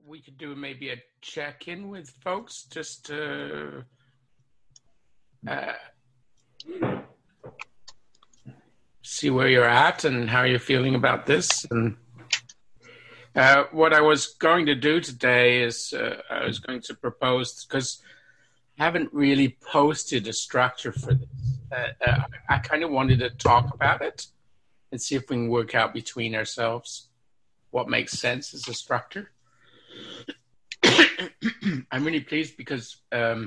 we could do maybe a check-in with folks just to see where you're at and how you're feeling about this. And what I was going to do today is I was going to propose, because I haven't really posted a structure for this. I kind of wanted to talk about it and see if we can work out between ourselves what makes sense as a structure. I'm really pleased because the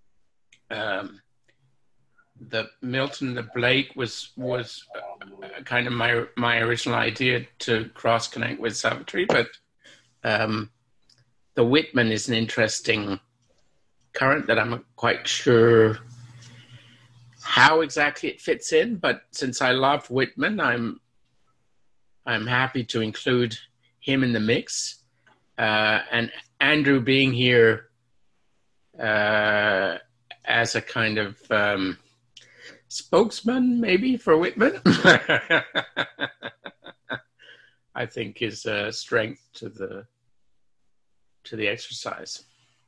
Milton, the Blake was kind of my original idea to cross connect with Savitri, but the Whitman is an interesting current that I'm not quite sure how exactly it fits in. But since I love Whitman, I'm happy to include him in the mix, and Andrew being here as a kind of spokesman, maybe, for Whitman, I think is a strength to the exercise.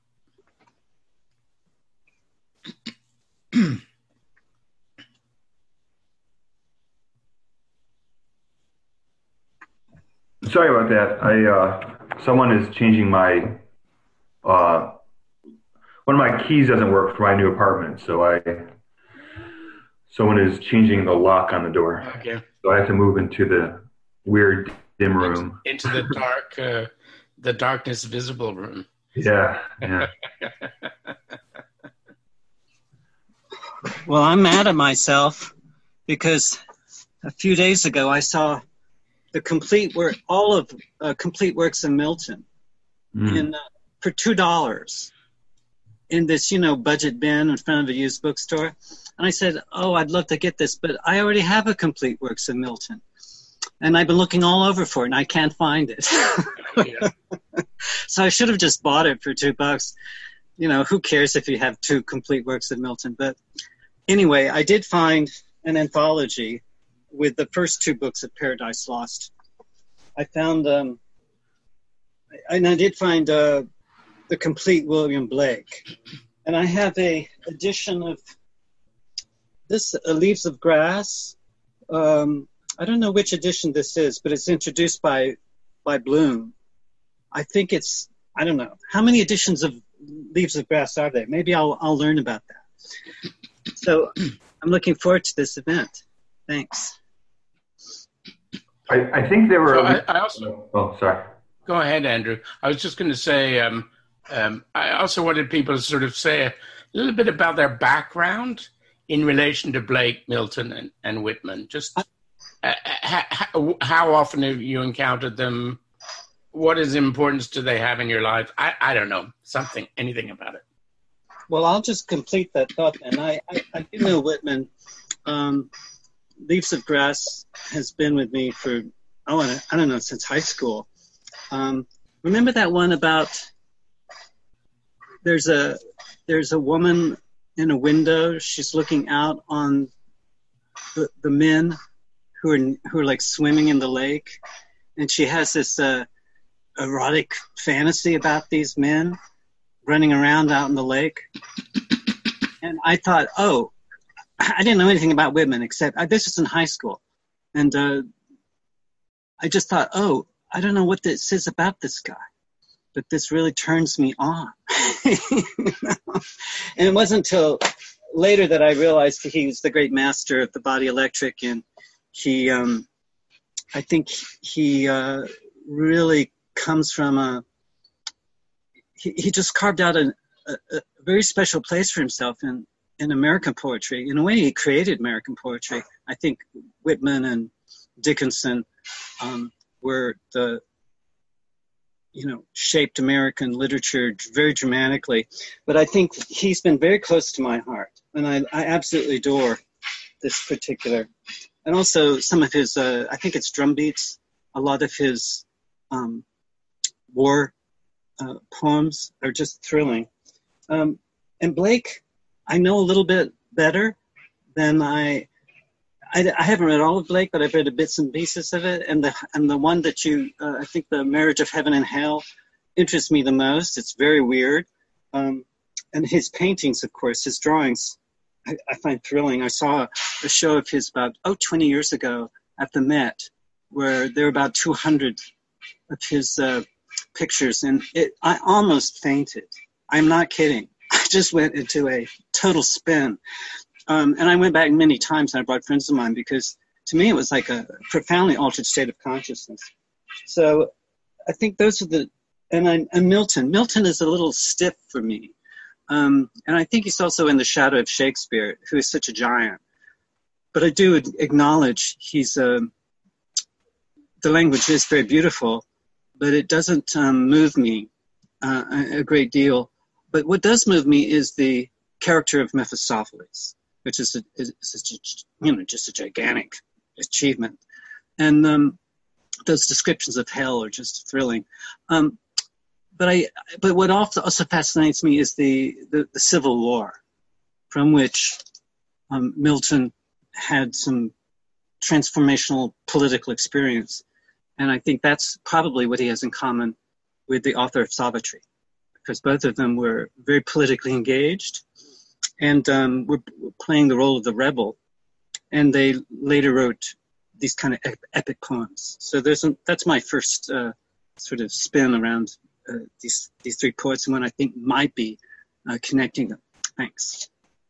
Sorry about that. Someone is changing my one of my keys doesn't work for my new apartment, so someone is changing the lock on the door. Okay. So I have to move into the weird dim room. Into the dark, the darkness visible room. Yeah. Well, I'm mad at myself because a few days ago I saw the complete work, all of complete works of Milton, for $2 in this, budget bin in front of a used bookstore. And I said, "Oh, I'd love to get this, but I already have a complete works of Milton, and I've been looking all over for it, and I can't find it." So I should have just bought it for $2. Who cares if you have 2 complete works of Milton? But anyway, I did find an anthology with the first 2 books of Paradise Lost. I found, and I did find the complete William Blake. And I have a edition of this, Leaves of Grass. I don't know which edition this is, but it's introduced by Bloom. I think I don't know. How many editions of Leaves of Grass are there? Maybe I'll learn about that. So I'm looking forward to this event. Thanks. I think there were... I also... Oh, sorry. Go ahead, Andrew. I was just going to say, I also wanted people to sort of say a little bit about their background in relation to Blake, Milton, and Whitman. Just how often have you encountered them? What is importance do they have in your life? I don't know. Anything about it. Well, I'll just complete that thought then. I do know Whitman. Leaves of Grass has been with me for, I don't know, since high school. Remember that one about there's a woman in a window. She's looking out on the men who are like swimming in the lake, and she has this erotic fantasy about these men running around out in the lake. And I thought, I didn't know anything about Whitman except this was in high school. And I just thought, I don't know what this is about this guy, but this really turns me on. And it wasn't until later that I realized that he was the great master of the body electric. And he, I think he really comes from he just carved out a very special place for himself in American poetry. In a way, he created American poetry. I think Whitman and Dickinson were shaped American literature very dramatically. But I think he's been very close to my heart, and I absolutely adore this particular. And also some of his, I think it's drum beats, a lot of his war poems are just thrilling. And Blake, I know a little bit better than I haven't read all of Blake, but I've read bits and pieces of it. And the one that I think The Marriage of Heaven and Hell, interests me the most. It's very weird. And his paintings, of course, his drawings, I find thrilling. I saw a show of his about 20 years ago at the Met, where there were about 200 of his pictures, and I almost fainted. I'm not kidding. I just went into a total spin. And I went back many times, and I brought friends of mine, because to me it was like a profoundly altered state of consciousness. So I think those are and Milton. Milton is a little stiff for me. And I think he's also in the shadow of Shakespeare, who is such a giant. But I do acknowledge the language is very beautiful, but it doesn't move me a great deal. But what does move me is the character of Mephistopheles, which is just a gigantic achievement. And those descriptions of hell are just thrilling. But what also fascinates me is the Civil War, from which Milton had some transformational political experience. And I think that's probably what he has in common with the author of Savitri, because both of them were very politically engaged and were playing the role of the rebel. And they later wrote these kind of epic poems. So that's my first sort of spin around these three poets, and one I think might be connecting them. Thanks.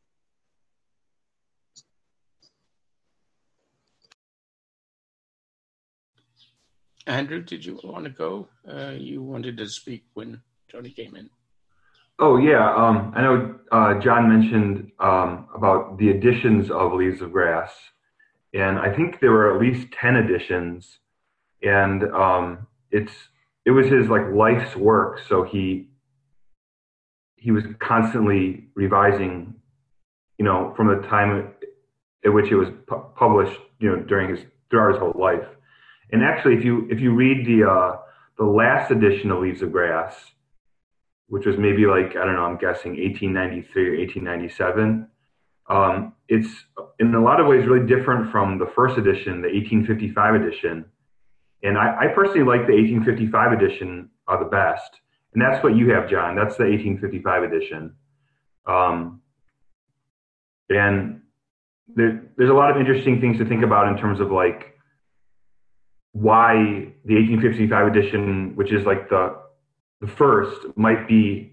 Andrew, did you want to go? You wanted to speak when Tony came in. Oh, yeah. I know John mentioned about the editions of Leaves of Grass, and I think there were at least 10 editions, and it was his like life's work. So he was constantly revising, from the time at which it was published, throughout his whole life. And actually, if you read the last edition of Leaves of Grass, which was maybe like, I don't know, I'm guessing 1893 or 1897, it's in a lot of ways really different from the first edition, the 1855 edition. And I personally like the 1855 edition the best. And that's what you have, John. That's the 1855 edition. And there's a lot of interesting things to think about in terms of like why the 1855 edition, which is like the first, might be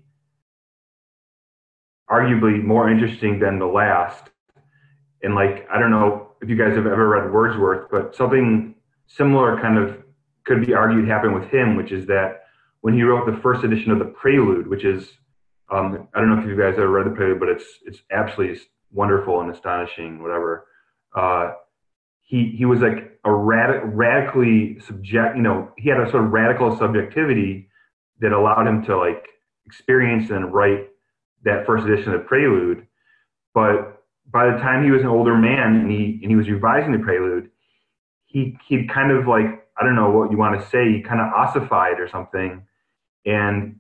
arguably more interesting than the last. And like, I don't know if you guys have ever read Wordsworth, but something similar kind of could be argued happened with him, which is that when he wrote the first edition of the Prelude, which is, I don't know if you guys ever read the Prelude, but it's absolutely wonderful and astonishing, whatever. He was like a radically he had a sort of radical subjectivity that allowed him to like experience and write that first edition of the Prelude. But by the time he was an older man and he was revising the Prelude, he'd kind of like, I don't know what you want to say, he kind of ossified or something. And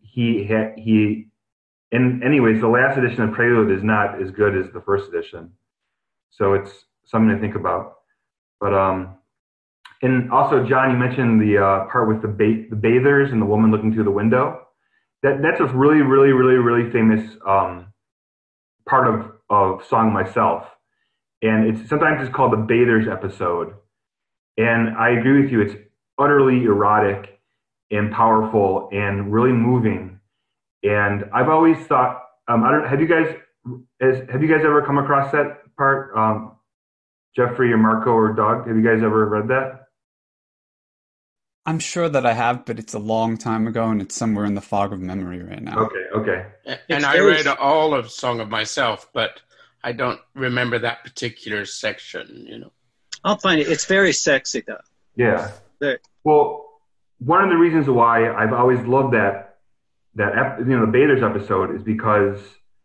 and anyways, the last edition of Prelude is not as good as the first edition. So it's something to think about. But, and also, John, you mentioned the part with the bathers and the woman looking through the window. That's a really, really, really, really famous part of Song Myself. And sometimes it's called the Bathers episode. And I agree with you. It's utterly erotic and powerful and really moving. And I've always thought, have you guys ever come across that part? Jeffrey or Marco or Doug, have you guys ever read that? I'm sure that I have, but it's a long time ago and it's somewhere in the fog of memory right now. Okay. And I read all of Song of Myself, but I don't remember that particular section, I'll find it. It's very sexy, though. Yeah. Well, one of the reasons why I've always loved the Bathers episode is because,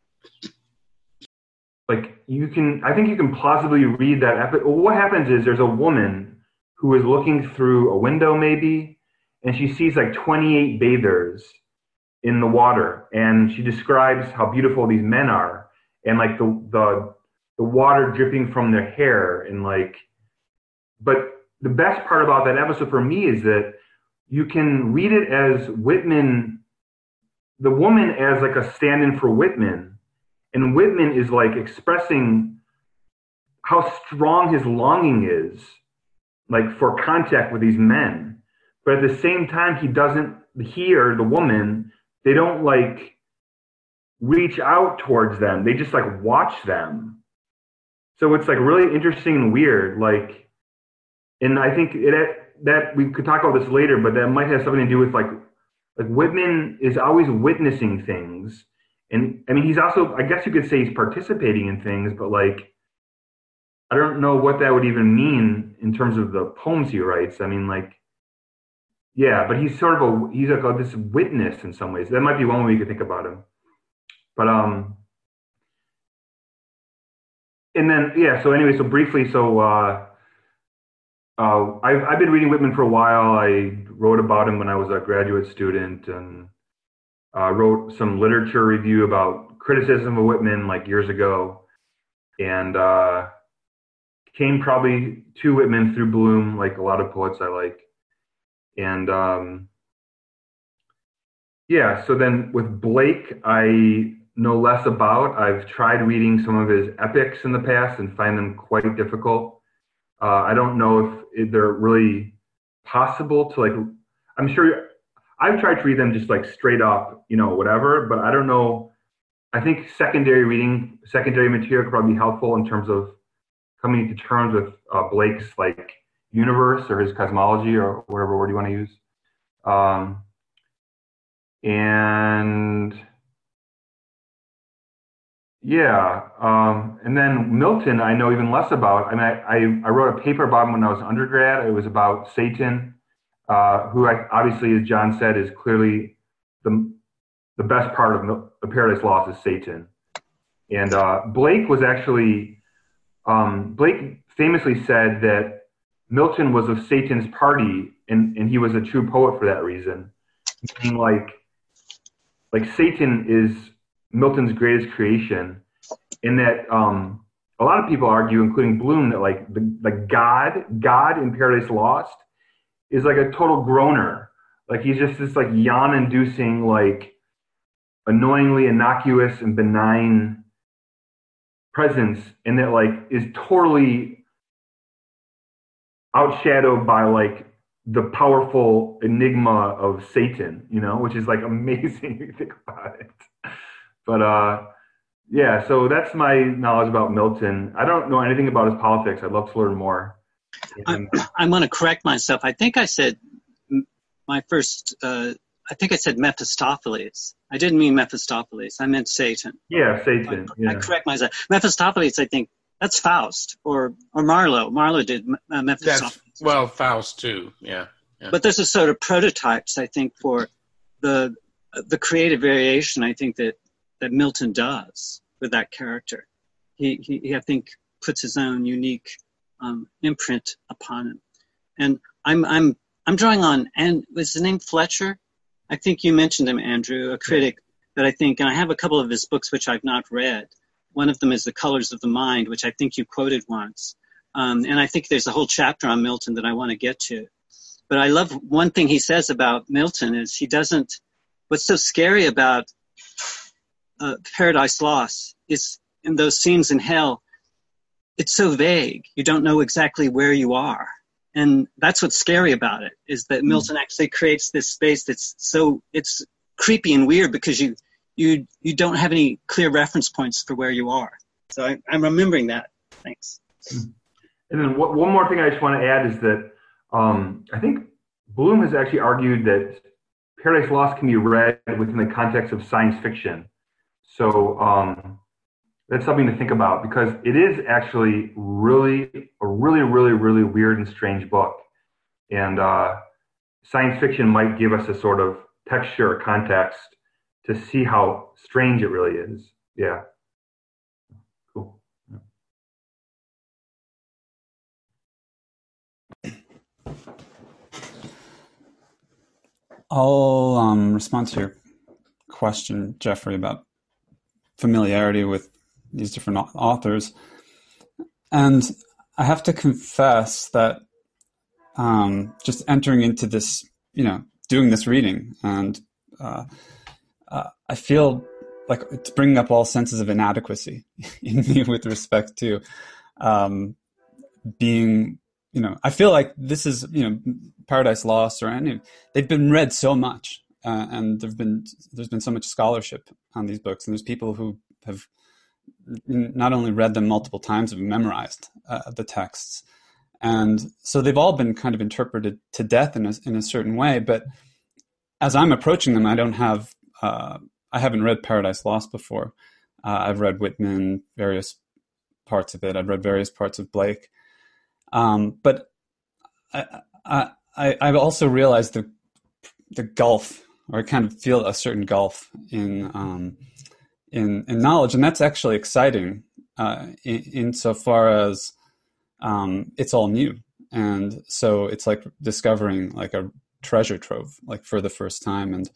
like, I think you can plausibly read that episode. What happens is there's a woman who is looking through a window maybe, and she sees like 28 bathers in the water, and she describes how beautiful these men are, and like the water dripping from their hair, and like, but the best part about that episode for me is that you can read it as Whitman the woman as like a stand-in for Whitman, and Whitman is like expressing how strong his longing is, like for contact with these men, but at the same time he or the woman, they don't like reach out towards them. They just like watch them. So it's like really interesting and weird. Like, and I think that we could talk about this later, but that might have something to do with like Whitman is always witnessing things. And I mean, he's also, I guess you could say he's participating in things, but like, I don't know what that would even mean in terms of the poems he writes. I mean, like, yeah, but he's sort of he's like this witness in some ways. That might be one way you could think about him. But, and then, yeah, so anyway, so briefly, so I've been reading Whitman for a while. I wrote about him when I was a graduate student, and wrote some literature review about criticism of Whitman like years ago, and came probably to Whitman through Bloom, like a lot of poets I like. And yeah, so then with Blake, I know less about. I've tried reading some of his epics in the past and find them quite difficult. I don't know if they're really possible to like, I'm sure I've tried to read them just like straight up, you know, whatever, but I don't know. I think secondary material could probably be helpful in terms of coming to terms with Blake's like universe or his cosmology or whatever word you want to use. And yeah, and then Milton, I know even less about. I mean, I wrote a paper about him when I was an undergrad. It was about Satan, who obviously, as John said, is clearly the best part of the Paradise Lost is Satan. And Blake was actually, Blake famously said that Milton was of Satan's party, and he was a true poet for that reason. Meaning like Satan is Milton's greatest creation, in that a lot of people argue, including Bloom, that like God in Paradise Lost is like a total groaner. Like he's just this like yawn-inducing, like annoyingly innocuous and benign presence, and that like is totally outshadowed by like the powerful enigma of Satan, you know, which is like amazing if you think about it. But yeah, so that's my knowledge about Milton. I don't know anything about his politics. I'd love to learn more. I'm going to correct myself. I think I said I think I said Mephistopheles. I didn't mean Mephistopheles. I meant Satan. Yeah, Satan. I correct myself. Mephistopheles, I think that's Faust or Marlowe. Marlowe did Mephistopheles. Well, Faust too. Yeah. But this is sort of prototypes, I think, for the creative variation. I think that Milton does with that character. He I think puts his own unique imprint upon him. And I'm drawing on, and was his name Fletcher? I think you mentioned him, Andrew, a critic that I think, and I have a couple of his books which I've not read. One of them is The Colors of the Mind, which I think you quoted once. And I think there's a whole chapter on Milton that I want to get to. But I love one thing he says about Milton is what's so scary about Paradise Lost is in those scenes in hell, it's so vague. You don't know exactly where you are. And that's what's scary about it, is that Milton actually creates this space it's creepy and weird because you don't have any clear reference points for where you are. So I'm remembering that. Thanks. And then one more thing I just want to add is that I think Bloom has actually argued that Paradise Lost can be read within the context of science fiction. So that's something to think about, because it is actually a really weird and strange book. And science fiction might give us a sort of texture or context to see how strange it really is. Yeah. Cool. I'll respond to your question, Jeffrey, about familiarity with these different authors. And I have to confess that just entering into this, doing this reading and I feel like it's bringing up all senses of inadequacy in me with respect to being, I feel like this is, Paradise Lost or any, they've been read so much, and there's been so much scholarship on these books, and there's people who have not only read them multiple times, but memorized the texts. And so they've all been kind of interpreted to death in a certain way. But as I'm approaching them, I haven't read Paradise Lost before. I've read Whitman, various parts of it. I've read various parts of Blake. But I've also realized the gulf, or I kind of feel a certain gulf in knowledge, and that's actually exciting insofar as it's all new, and so it's like discovering like a treasure trove, like for the first time, and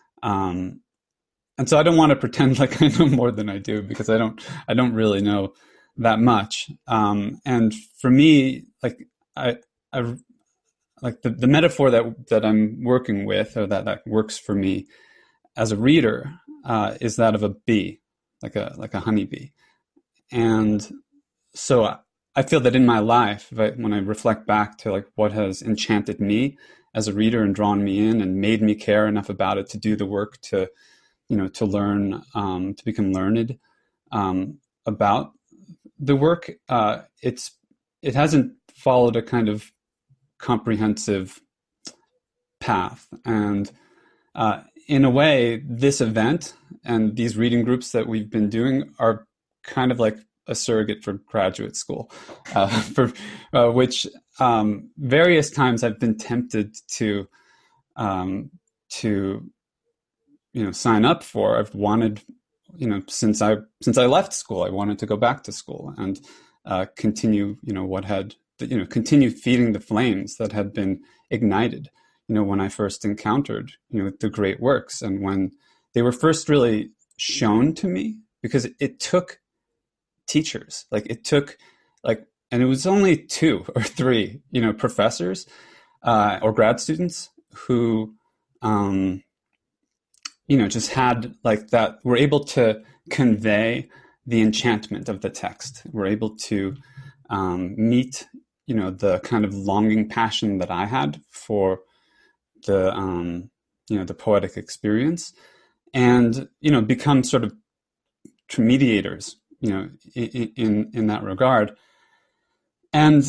so I don't want to pretend like I know more than I do, because I don't really know that much. And for me, like I like the metaphor that I'm working with, or that works for me as a reader, is that of a bee, like a honeybee. And so I feel that in my life, when I reflect back to like what has enchanted me as a reader and drawn me in and made me care enough about it to do the work to learn, to become learned about the work, it hasn't followed a kind of comprehensive path. And in a way, this event and these reading groups that we've been doing are kind of like a surrogate for graduate school, for which various times I've been tempted to sign up for. I've wanted, since I left school, I wanted to go back to school and continue, continue feeding the flames that had been ignited, when I first encountered, the great works, and when they were first really shown to me, because it took teachers, and it was only 2 or 3, professors or grad students who, just had like that, were able to convey the enchantment of the text, were able to meet, the kind of longing passion that I had for the, the poetic experience, and, become sort of mediators, in that regard. And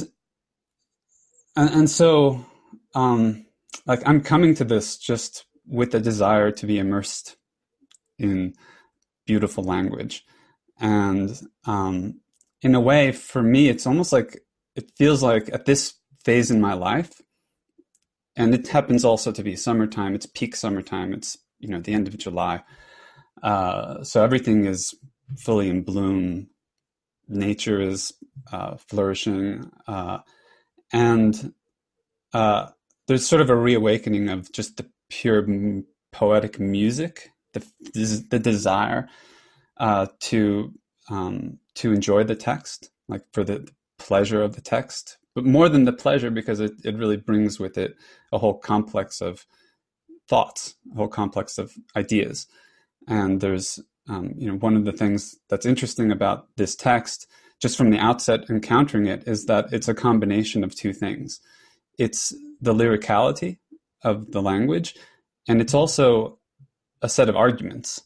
so, like, I'm coming to this just with a desire to be immersed in beautiful language. And in a way, for me, it's almost like, it feels like at this phase in my life, and it happens also to be summertime, it's peak summertime, it's, the end of July. So everything is fully in bloom. Nature is flourishing. And there's sort of a reawakening of just the pure poetic music, the desire to enjoy the text, like for the pleasure of the text, but more than the pleasure, because it really brings with it a whole complex of thoughts, a whole complex of ideas. And there's, one of the things that's interesting about this text, just from the outset encountering it, is that it's a combination of 2 things. It's the lyricality of the language, and it's also a set of arguments.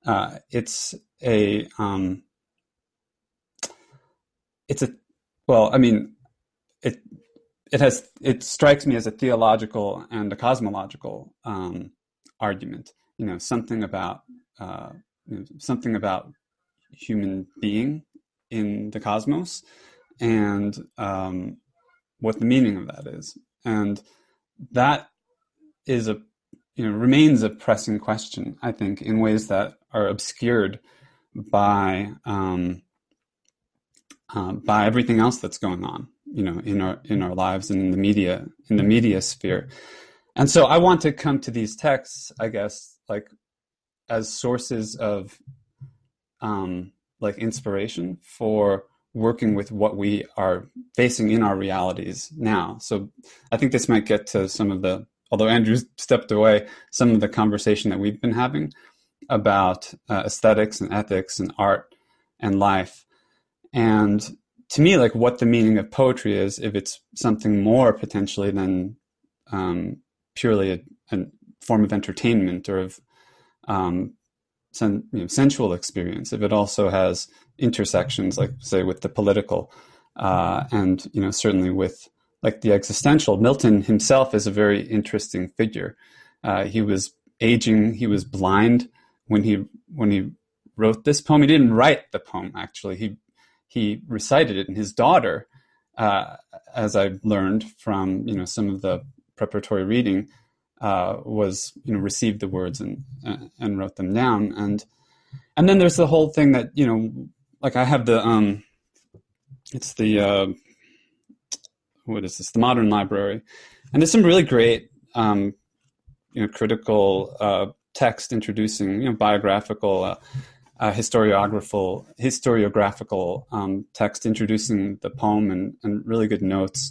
It strikes me as a theological and a cosmological argument. Something about human being in the cosmos, and what the meaning of that is, and that is remains a pressing question, I think, in ways that are obscured by everything else that's going on, in our lives and in the media sphere. And so I want to come to these texts, I guess, like as sources of like inspiration for working with what we are facing in our realities now. So I think this might get to some of the, although Andrew stepped away, some of the conversation that we've been having. about aesthetics and ethics and art and life. And to me, like, what the meaning of poetry is, if it's something more potentially than purely a form of entertainment or of sensual experience, if it also has intersections, like, say, with the political and, certainly with, like, the existential. Milton himself is a very interesting figure. He was aging. He was blind when he wrote this poem. He didn't write the poem, actually. He recited it, and his daughter, as I learned from some of the preparatory reading, was received the words and wrote them down. And then there's the whole thing that like, I have the it's the what is this, the Modern Library, and there's some really great critical text introducing biographical historiographical text introducing the poem, and really good notes.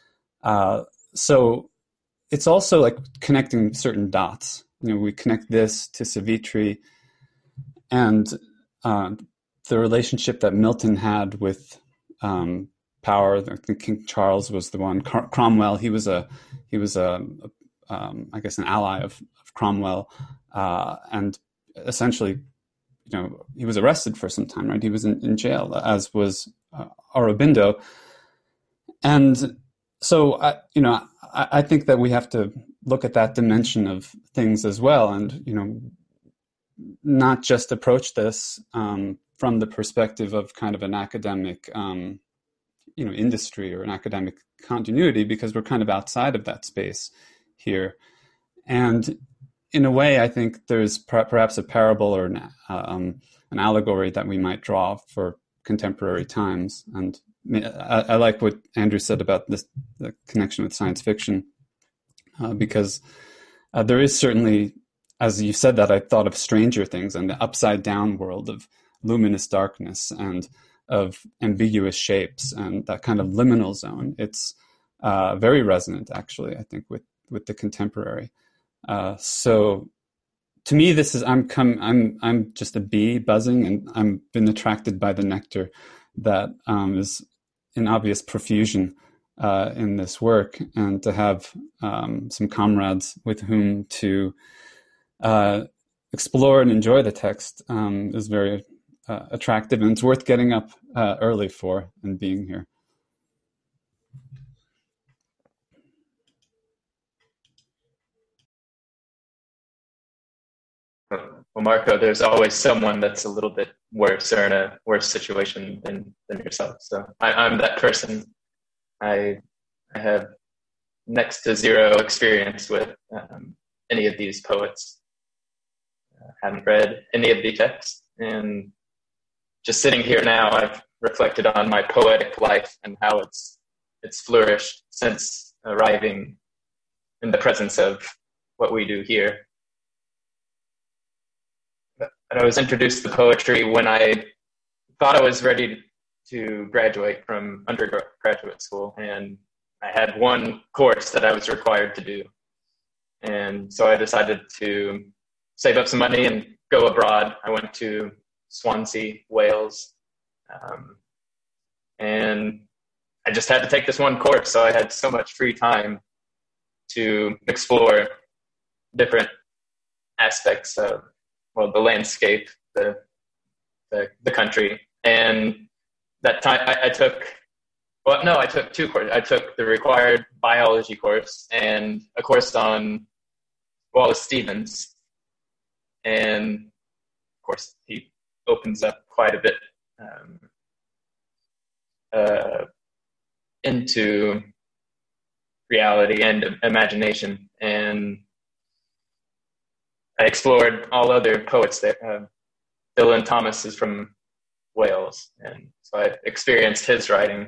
So it's also like connecting certain dots. We connect this to Savitri and the relationship that Milton had with power. I think King Charles was the one. Cromwell, he was I guess, an ally of Cromwell, and essentially, he was arrested for some time, right? He was in jail, as was Aurobindo. And so, I think that we have to look at that dimension of things as well, and, not just approach this from the perspective of kind of an academic, industry or an academic continuity, because we're kind of outside of that space here. And in a way, I think there's perhaps a parable or an allegory that we might draw for contemporary times. And I like what Andrew said about the connection with science fiction, because there is certainly, as you said that, I thought of Stranger Things and the upside down world of luminous darkness and of ambiguous shapes and that kind of liminal zone. It's very resonant, actually, I think, with the contemporary. So to me, this is, I'm just a bee buzzing, and I'm been attracted by the nectar that is in obvious profusion in this work, and to have some comrades with whom to explore and enjoy the text is very attractive, and it's worth getting up early for and being here. Well, Marco, there's always someone that's a little bit worse or in a worse situation than yourself. So I'm that person. I have next to zero experience with any of these poets. Haven't read any of the texts, and just sitting here now, I've reflected on my poetic life and how it's flourished since arriving in the presence of what we do here. I was introduced to poetry when I thought I was ready to graduate from undergraduate school, and I had one course that I was required to do. And so I decided to save up some money and go abroad. I went to Swansea, Wales, and I just had to take this one course. So I had so much free time to explore different aspects of, well, the landscape, the country. And that time I took two courses. I took the required biology course and a course on Wallace Stevens. And of course, he opens up quite a bit into reality and imagination. And I explored all other poets there. Dylan Thomas is from Wales, and so I experienced his writing.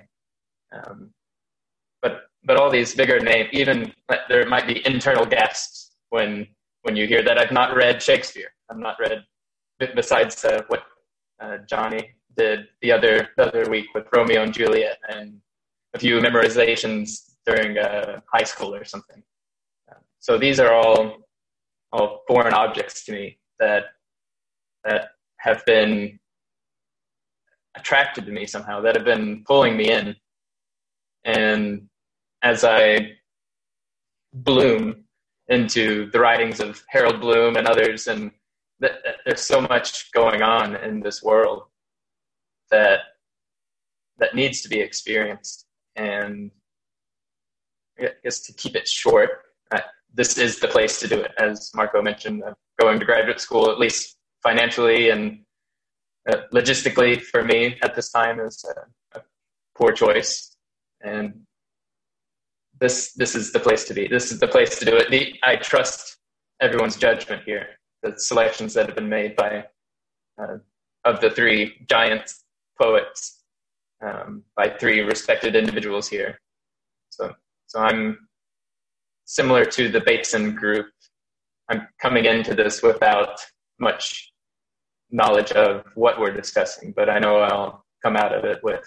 But all these bigger names, even there might be internal gasps when you hear that I've not read Shakespeare. I've not read, besides what Johnny did the other week with Romeo and Juliet, and a few memorizations during high school or something. So these are all foreign objects to me that that have been attracted to me somehow, that have been pulling me in. And as I bloom into the writings of Harold Bloom and others, and there's so much going on in this world that needs to be experienced. And I guess to keep it short, this is the place to do it. As Marco mentioned, going to graduate school, at least financially and logistically for me at this time, is a poor choice. And this is the place to be. This is the place to do it. I trust everyone's judgment here. The selections that have been made by of the three giant poets by three respected individuals here. So I'm similar to the Bateson group. I'm coming into this without much knowledge of what we're discussing, but I know I'll come out of it with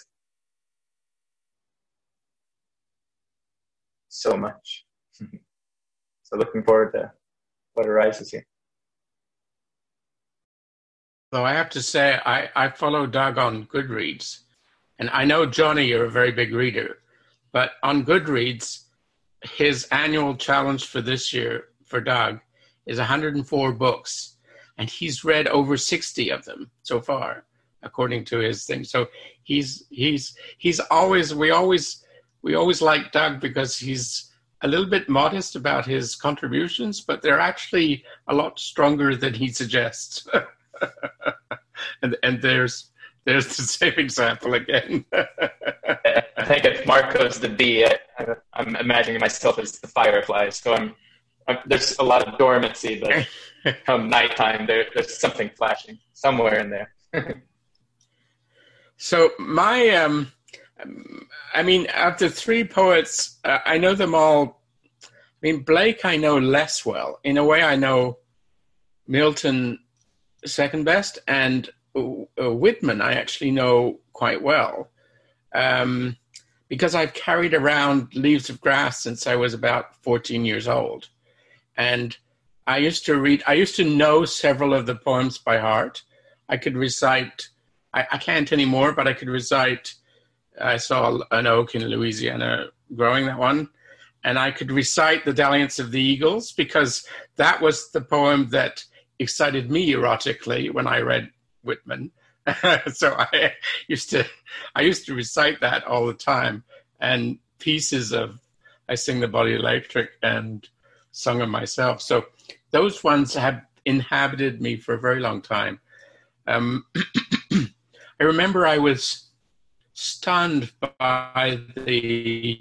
so much. So looking forward to what arises here. Though I have to say, I follow Doug on Goodreads. And I know, Johnny, you're a very big reader. But on Goodreads, his annual challenge for this year for Doug is 104 books. And he's read over 60 of them so far, according to his thing. So he's always, we always like Doug because he's a little bit modest about his contributions, but they're actually a lot stronger than he suggests. and there's the same example again. I think if Marco's the bee, I'm imagining myself as the firefly. So there's a lot of dormancy, but come nighttime, there's something flashing somewhere in there. So my, I mean, of the three poets, I know them all. I mean, Blake I know less well. In a way, I know Milton second best, and Whitman I actually know quite well, because I've carried around Leaves of Grass since I was about 14 years old. And I used to know several of the poems by heart. I could recite, I can't anymore, but I could recite, I saw an oak in Louisiana growing, that one. And I could recite The Dalliance of the Eagles, because that was the poem that excited me erotically when I read Whitman. So I used to recite that all the time. And pieces of I Sing the Body Electric and Song of Myself. So those ones have inhabited me for a very long time. I remember I was stunned by the,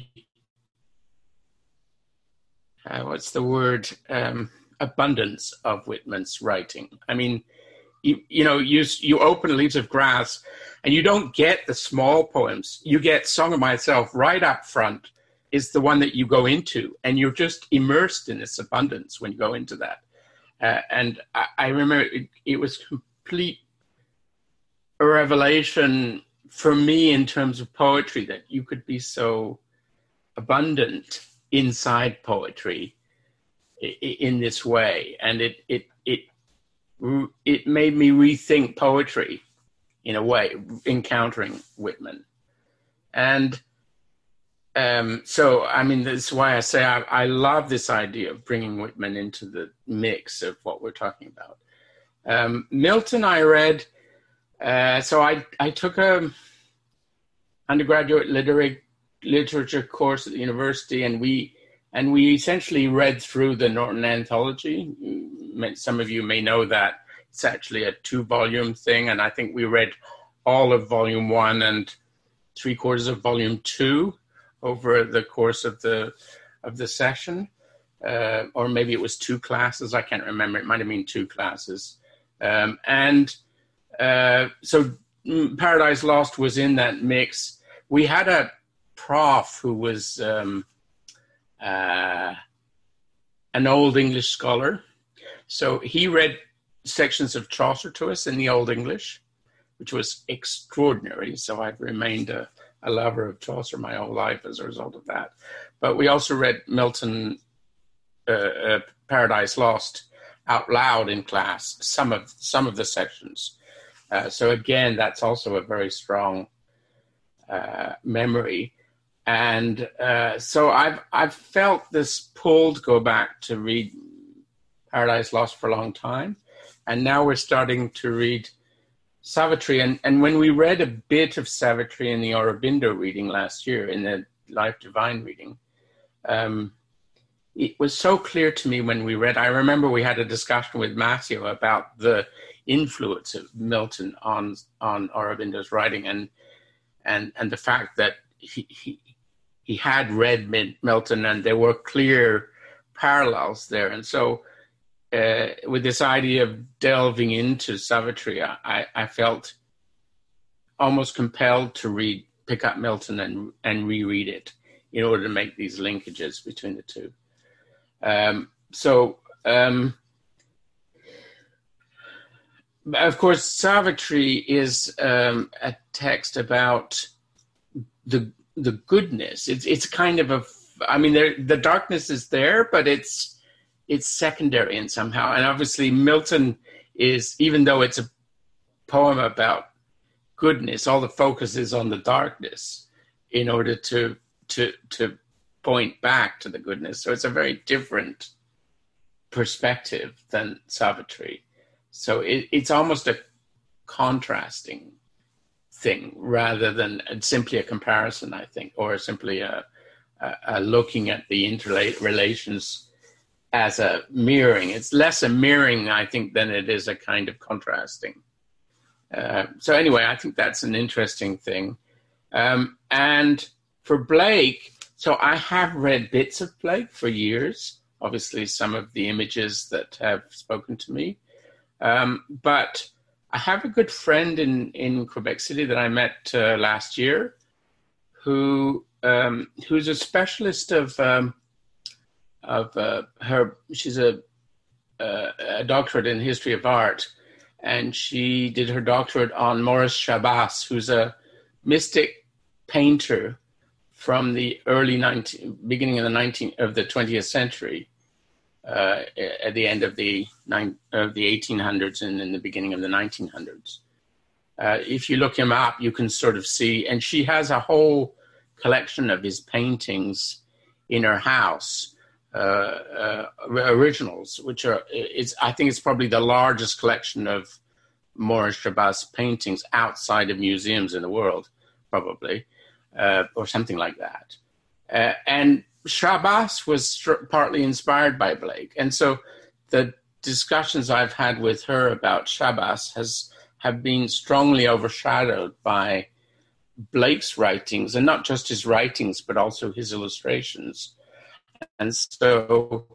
what's the word, abundance of Whitman's writing. I mean, you open Leaves of Grass and you don't get the small poems. You get Song of Myself right up front is the one that you go into, and you're just immersed in this abundance when you go into that. And I remember it was complete a revelation for me in terms of poetry, that you could be so abundant inside poetry in this way. And it made me rethink poetry in a way, encountering Whitman. And so, I mean, that's why I say I love this idea of bringing Whitman into the mix of what we're talking about. Milton I read, so I took a undergraduate literature course at the university, and we essentially read through the Norton Anthology. Some of you may know that it's actually a 2-volume thing, and I think we read all of volume 1 and 3/4 of volume 2 over the course of the session, or maybe it was 2 classes. I can't remember. It might have been 2 classes. So Paradise Lost was in that mix. We had a prof who was an Old English scholar. So he read sections of Chaucer to us in the Old English, which was extraordinary. So I've remained a lover of Chaucer my whole life as a result of that. But we also read Milton, Paradise Lost. out loud in class some of the sections. So again, that's also a very strong memory. And so I've felt this pull to go back to read Paradise Lost for a long time. And now we're starting to read Savitri. And when we read a bit of Savitri in the Aurobindo reading last year, in the Life Divine reading, it was so clear to me when we read. I remember we had a discussion with Matthew about the influence of Milton on Aurobindo's writing, and the fact that he had read Milton, and there were clear parallels there. And so with this idea of delving into Savitri, I felt almost compelled to pick up Milton and reread it in order to make these linkages between the two. Of course, Savitri is a text about the goodness. It's kind of the darkness is there, but it's secondary in somehow. And obviously Milton is, even though it's a poem about goodness, all the focus is on the darkness in order to point back to the goodness. So it's a very different perspective than Savitri. So it's almost a contrasting thing rather than simply a comparison, I think, or simply a looking at the interrelations as a mirroring. It's less a mirroring, I think, than it is a kind of contrasting. So anyway, I think that's an interesting thing. And for Blake, so I have read bits of Blake for years, obviously some of the images that have spoken to me. But I have a good friend in Quebec City that I met last year, who's a specialist of her. She's a doctorate in history of art, and she did her doctorate on Maurice Chabas, who's a mystic painter from the beginning of the 20th century. At the end of the 1800s and in the beginning of the 1900s. If you look him up, you can sort of see, and she has a whole collection of his paintings in her house, originals, which I think it's probably the largest collection of Maurice Chabas paintings outside of museums in the world, probably, or something like that. And Chabas was partly inspired by Blake. And so the discussions I've had with her about Chabas have been strongly overshadowed by Blake's writings, and not just his writings, but also his illustrations. And so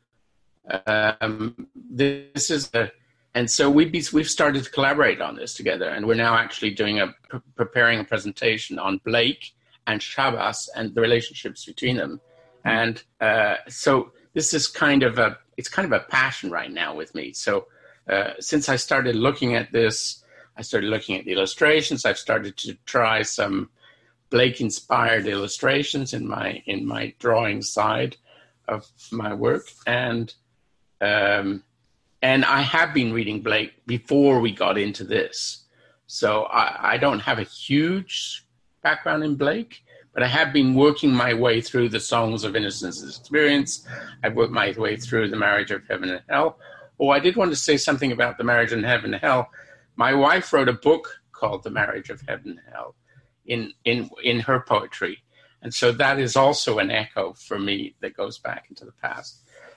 we've started to collaborate on this together, and we're now actually preparing a presentation on Blake and Chabas and the relationships between them. And so this is kind of a passion right now with me. So since I started looking at this, I started looking at the illustrations. I've started to try some Blake-inspired illustrations in my drawing side of my work, and I have been reading Blake before we got into this. So I don't have a huge background in Blake, but I have been working my way through the Songs of Innocence and Experience. I've worked my way through The Marriage of Heaven and Hell. Oh, I did want to say something about The Marriage of Heaven and Hell. My wife wrote a book called The Marriage of Heaven and Hell in her poetry. And so that is also an echo for me that goes back into the past.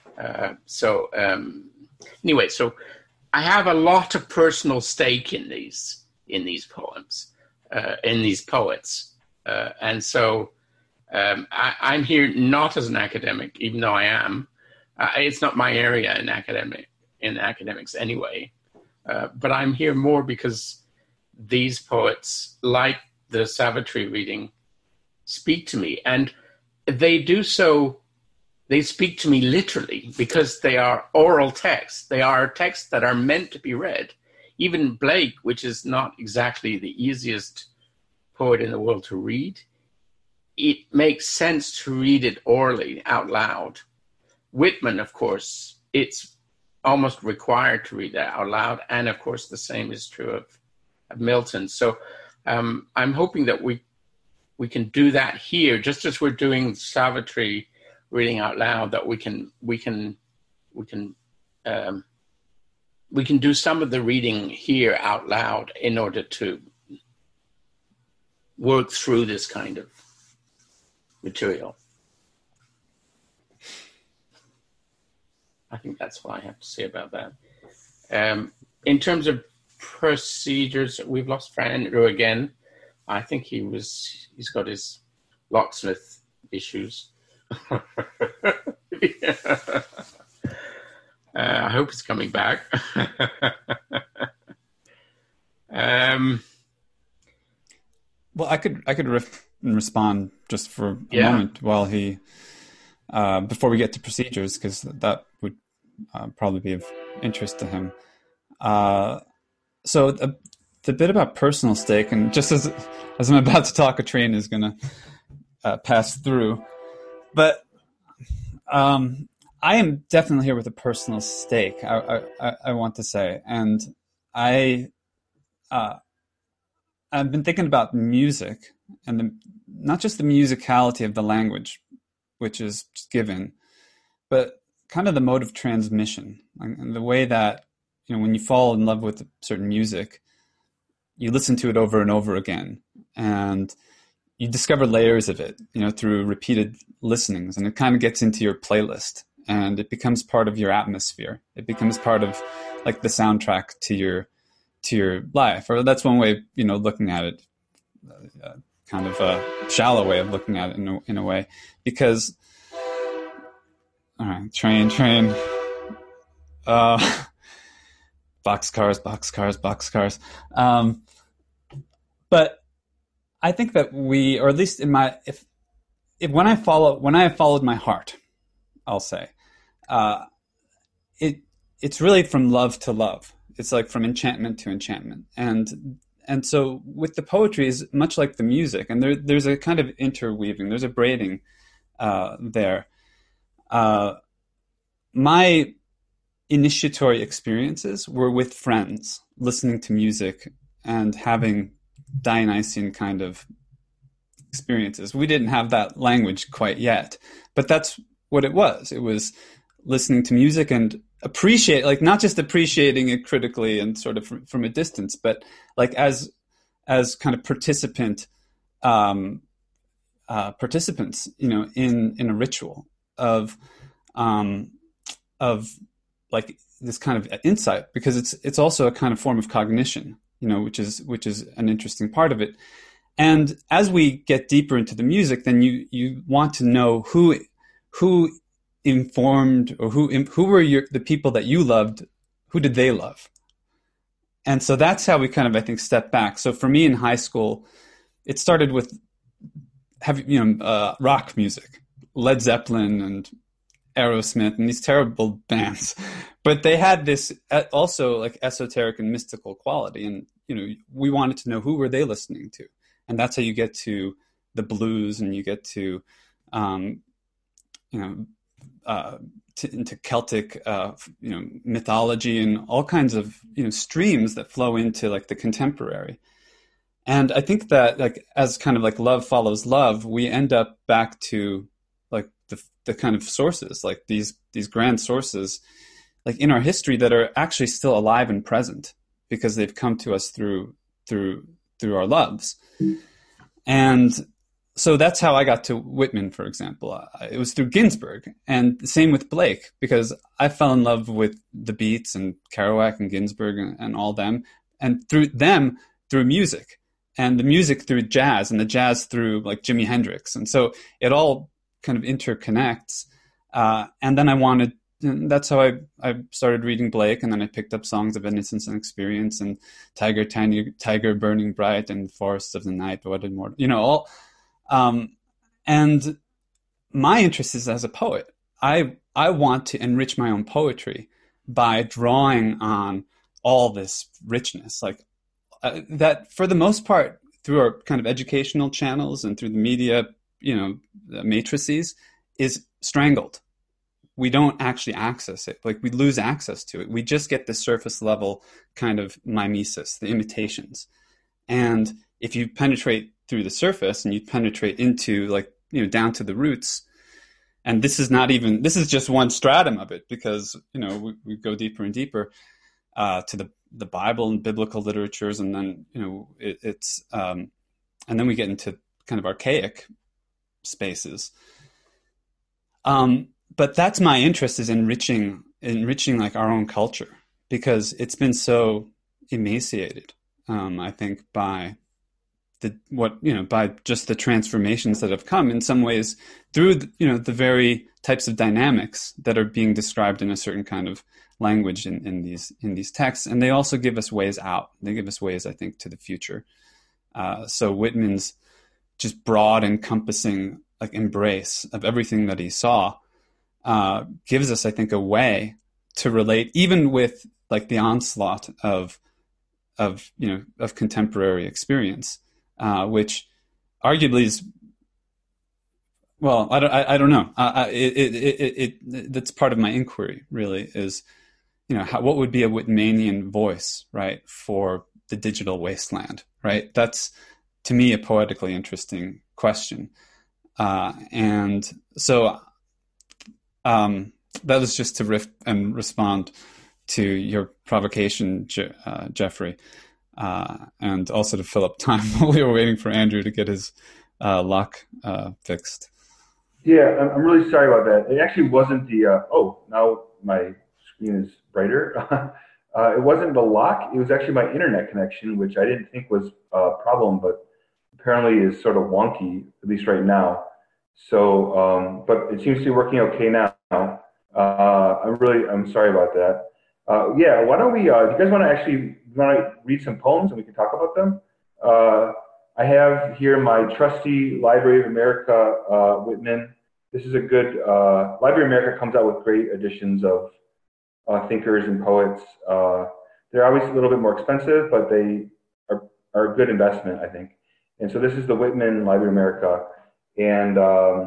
Anyway, so I have a lot of personal stake in these poems, in these poets. And so I'm here not as an academic, even though I am. It's not my area in academics anyway. But I'm here more because these poets, like the Savitri reading, speak to me. And they do so, they speak to me literally because they are oral texts. They are texts that are meant to be read. Even Blake, which is not exactly the easiest poet in the world to read, it makes sense to read it orally out loud. Whitman, of course, it's almost required to read that out loud. And of course, the same is true of Milton. So I'm hoping that we can do that here, just as we're doing Savitri reading out loud, that we can do some of the reading here out loud in order to work through this kind of material. I think that's what I have to say about that. In terms of procedures, we've lost Fran Andrew again. I think he's got his locksmith issues. I hope he's coming back. Well, I could respond just for a moment while he before we get to procedures, because that would probably be of interest to him. So the bit about personal stake, and just as I'm about to talk, a train is going to pass through, but I am definitely here with a personal stake. I want to say, and I've been thinking about music and not just the musicality of the language, which is given, but kind of the mode of transmission, and the way that, when you fall in love with certain music, you listen to it over and over again, and you discover layers of it, through repeated listenings, and it kind of gets into your playlist, and it becomes part of your atmosphere. It becomes part of like the soundtrack to your life, or that's one way of, looking at it, kind of a shallow way of looking at it in a way, because, all right, train, boxcars. But I think that we, or at least in my, if when I have followed my heart, I'll say, it's really from love to love. It's like from enchantment to enchantment. And so with the poetry is much like the music, and there's a kind of interweaving, there's a braiding there. My initiatory experiences were with friends, listening to music and having Dionysian kind of experiences. We didn't have that language quite yet, but that's what it was. It was listening to music and not just appreciating it critically and sort of from a distance, but like as kind of participants, in a ritual of like this kind of insight, because it's also a kind of form of cognition, which is an interesting part of it. And as we get deeper into the music, then you want to know who informed, or who were the people that you loved, who did they love? And so that's how we kind of, I think, step back. So for me in high school, it started with rock music, Led Zeppelin and Aerosmith and these terrible bands, but they had this also like esoteric and mystical quality. And, we wanted to know who were they listening to. And that's how you get to the blues, and you get to, into Celtic, mythology and all kinds of, streams that flow into like the contemporary. And I think that like, as kind of like love follows love, we end up back to like the kind of sources, like these grand sources, like in our history, that are actually still alive and present because they've come to us through our loves. And so that's how I got to Whitman, for example. It was through Ginsberg, and the same with Blake, because I fell in love with the Beats and Kerouac and Ginsberg and all them, and through music, and the music through jazz, and the jazz through like Jimi Hendrix. And so it all kind of interconnects. And then that's how I started reading Blake, and then I picked up Songs of Innocence and Experience, and Tiger Burning Bright, and Forests of the Night, What and More, all. And my interest is as a poet. I want to enrich my own poetry by drawing on all this richness, like that for the most part through our kind of educational channels and through the media, the matrices, is strangled we don't actually access it. Like we lose access to it. We just get the surface level kind of mimesis, the imitations. And if you penetrate through the surface and you penetrate into like, down to the roots, and this is just one stratum of it, because, we go deeper and deeper to the Bible and biblical literatures. And then, and then we get into kind of archaic spaces. But that's my interest, is enriching like our own culture, because it's been so emaciated, I think, by by just the transformations that have come in some ways through the very types of dynamics that are being described in a certain kind of language in these texts. And they also give us ways out. They give us ways, I think, to the future. So Whitman's just broad, encompassing like embrace of everything that he saw gives us, I think, a way to relate, even with like the onslaught of contemporary experience, which arguably is, well, I don't know. That's part of my inquiry, really, is what would be a Whitmanian voice, right, for the digital wasteland, right? That's, to me, a poetically interesting question, and so. That was just to riff and respond to your provocation, Jeffrey, and also to fill up time while we were waiting for Andrew to get his lock fixed. Yeah, I'm really sorry about that. It actually wasn't the, now my screen is brighter. It wasn't the lock. It was actually my internet connection, which I didn't think was a problem, but apparently is sort of wonky, at least right now. So, but it seems to be working okay now. I'm sorry about that. Yeah, why don't we, do you guys want to read some poems and we can talk about them? I have here my trusty Library of America, Whitman. This is a good, Library of America comes out with great editions of thinkers and poets. They're always a little bit more expensive, but they are a good investment, I think. And so this is the Whitman Library of America. And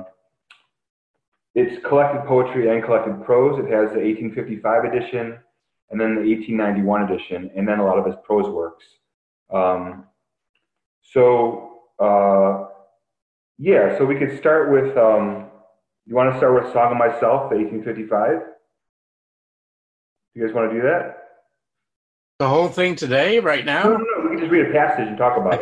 it's collected poetry and collected prose. It has the 1855 edition and then the 1891 edition, and then a lot of his prose works. So we could start with, you want to start with Song of Myself, the 1855? You guys want to do that? The whole thing today, right now? No. We can just read a passage and talk about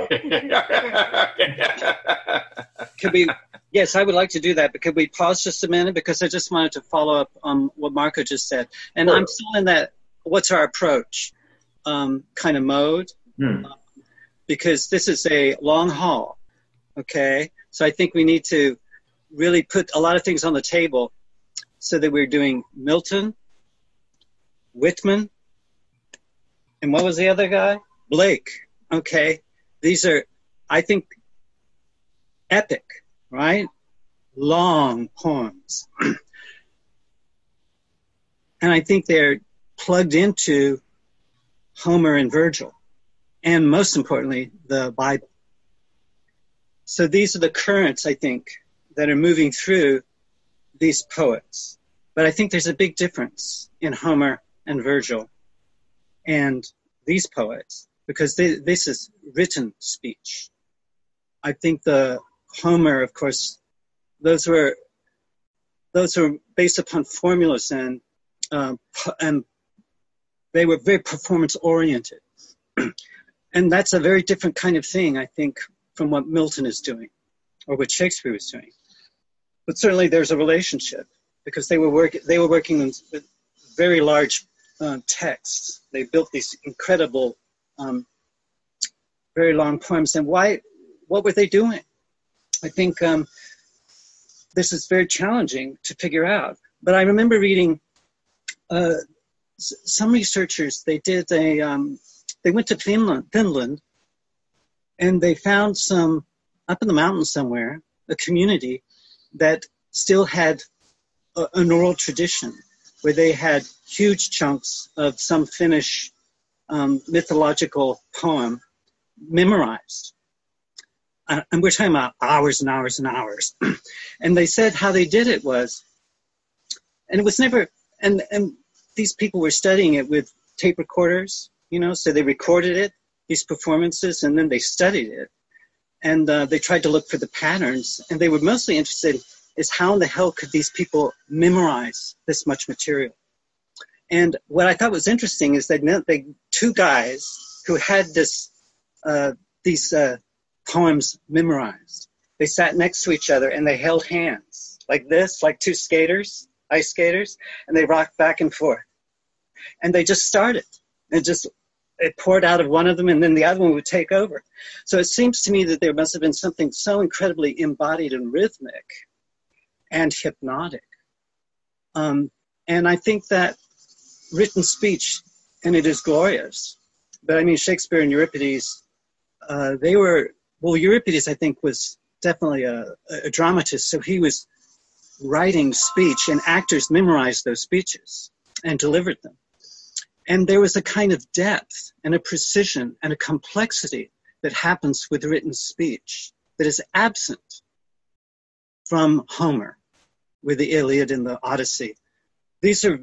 it. Yes, I would like to do that, but could we pause just a minute? Because I just wanted to follow up on what Marco just said. And sure. I'm still in that, what's our approach kind of mode, because this is a long haul, okay? So I think we need to really put a lot of things on the table so that we're doing Milton, Whitman, and what was the other guy? Blake, okay? These are, I think, epic, right? Long poems. And I think they're plugged into Homer and Virgil, and most importantly, the Bible. So these are the currents, I think, that are moving through these poets. But I think there's a big difference in Homer and Virgil and these poets, because this is written speech. I think the Homer, of course, those were based upon formulas and they were very performance oriented. And that's a very different kind of thing, I think, from what Milton is doing or what Shakespeare was doing. But certainly there's a relationship, because they were working with very large texts. They built these incredible, very long poems. And what were they doing? I think this is very challenging to figure out. But I remember reading some researchers. They went to Finland, and they found some up in the mountains somewhere, a community that still had an oral tradition, where they had huge chunks of some Finnish mythological poem memorized. And we're talking about hours and hours and hours. And they said how they did it was And it was never, and these people were studying it with tape recorders, so they recorded it, these performances, and then they studied it. And they tried to look for the patterns, and they were mostly interested is how in the hell could these people memorize this much material? And what I thought was interesting is they two guys who had these poems memorized, they sat next to each other and they held hands like this, like two skaters, ice skaters, and they rocked back and forth. And they just started. It poured out of one of them, and then the other one would take over. So it seems to me that there must have been something so incredibly embodied and rhythmic and hypnotic. And I think that written speech, and it is glorious, but I mean, Shakespeare and Euripides, Euripides, I think, was definitely a dramatist, so he was writing speech, and actors memorized those speeches and delivered them. And there was a kind of depth and a precision and a complexity that happens with written speech that is absent from Homer with the Iliad and the Odyssey. They're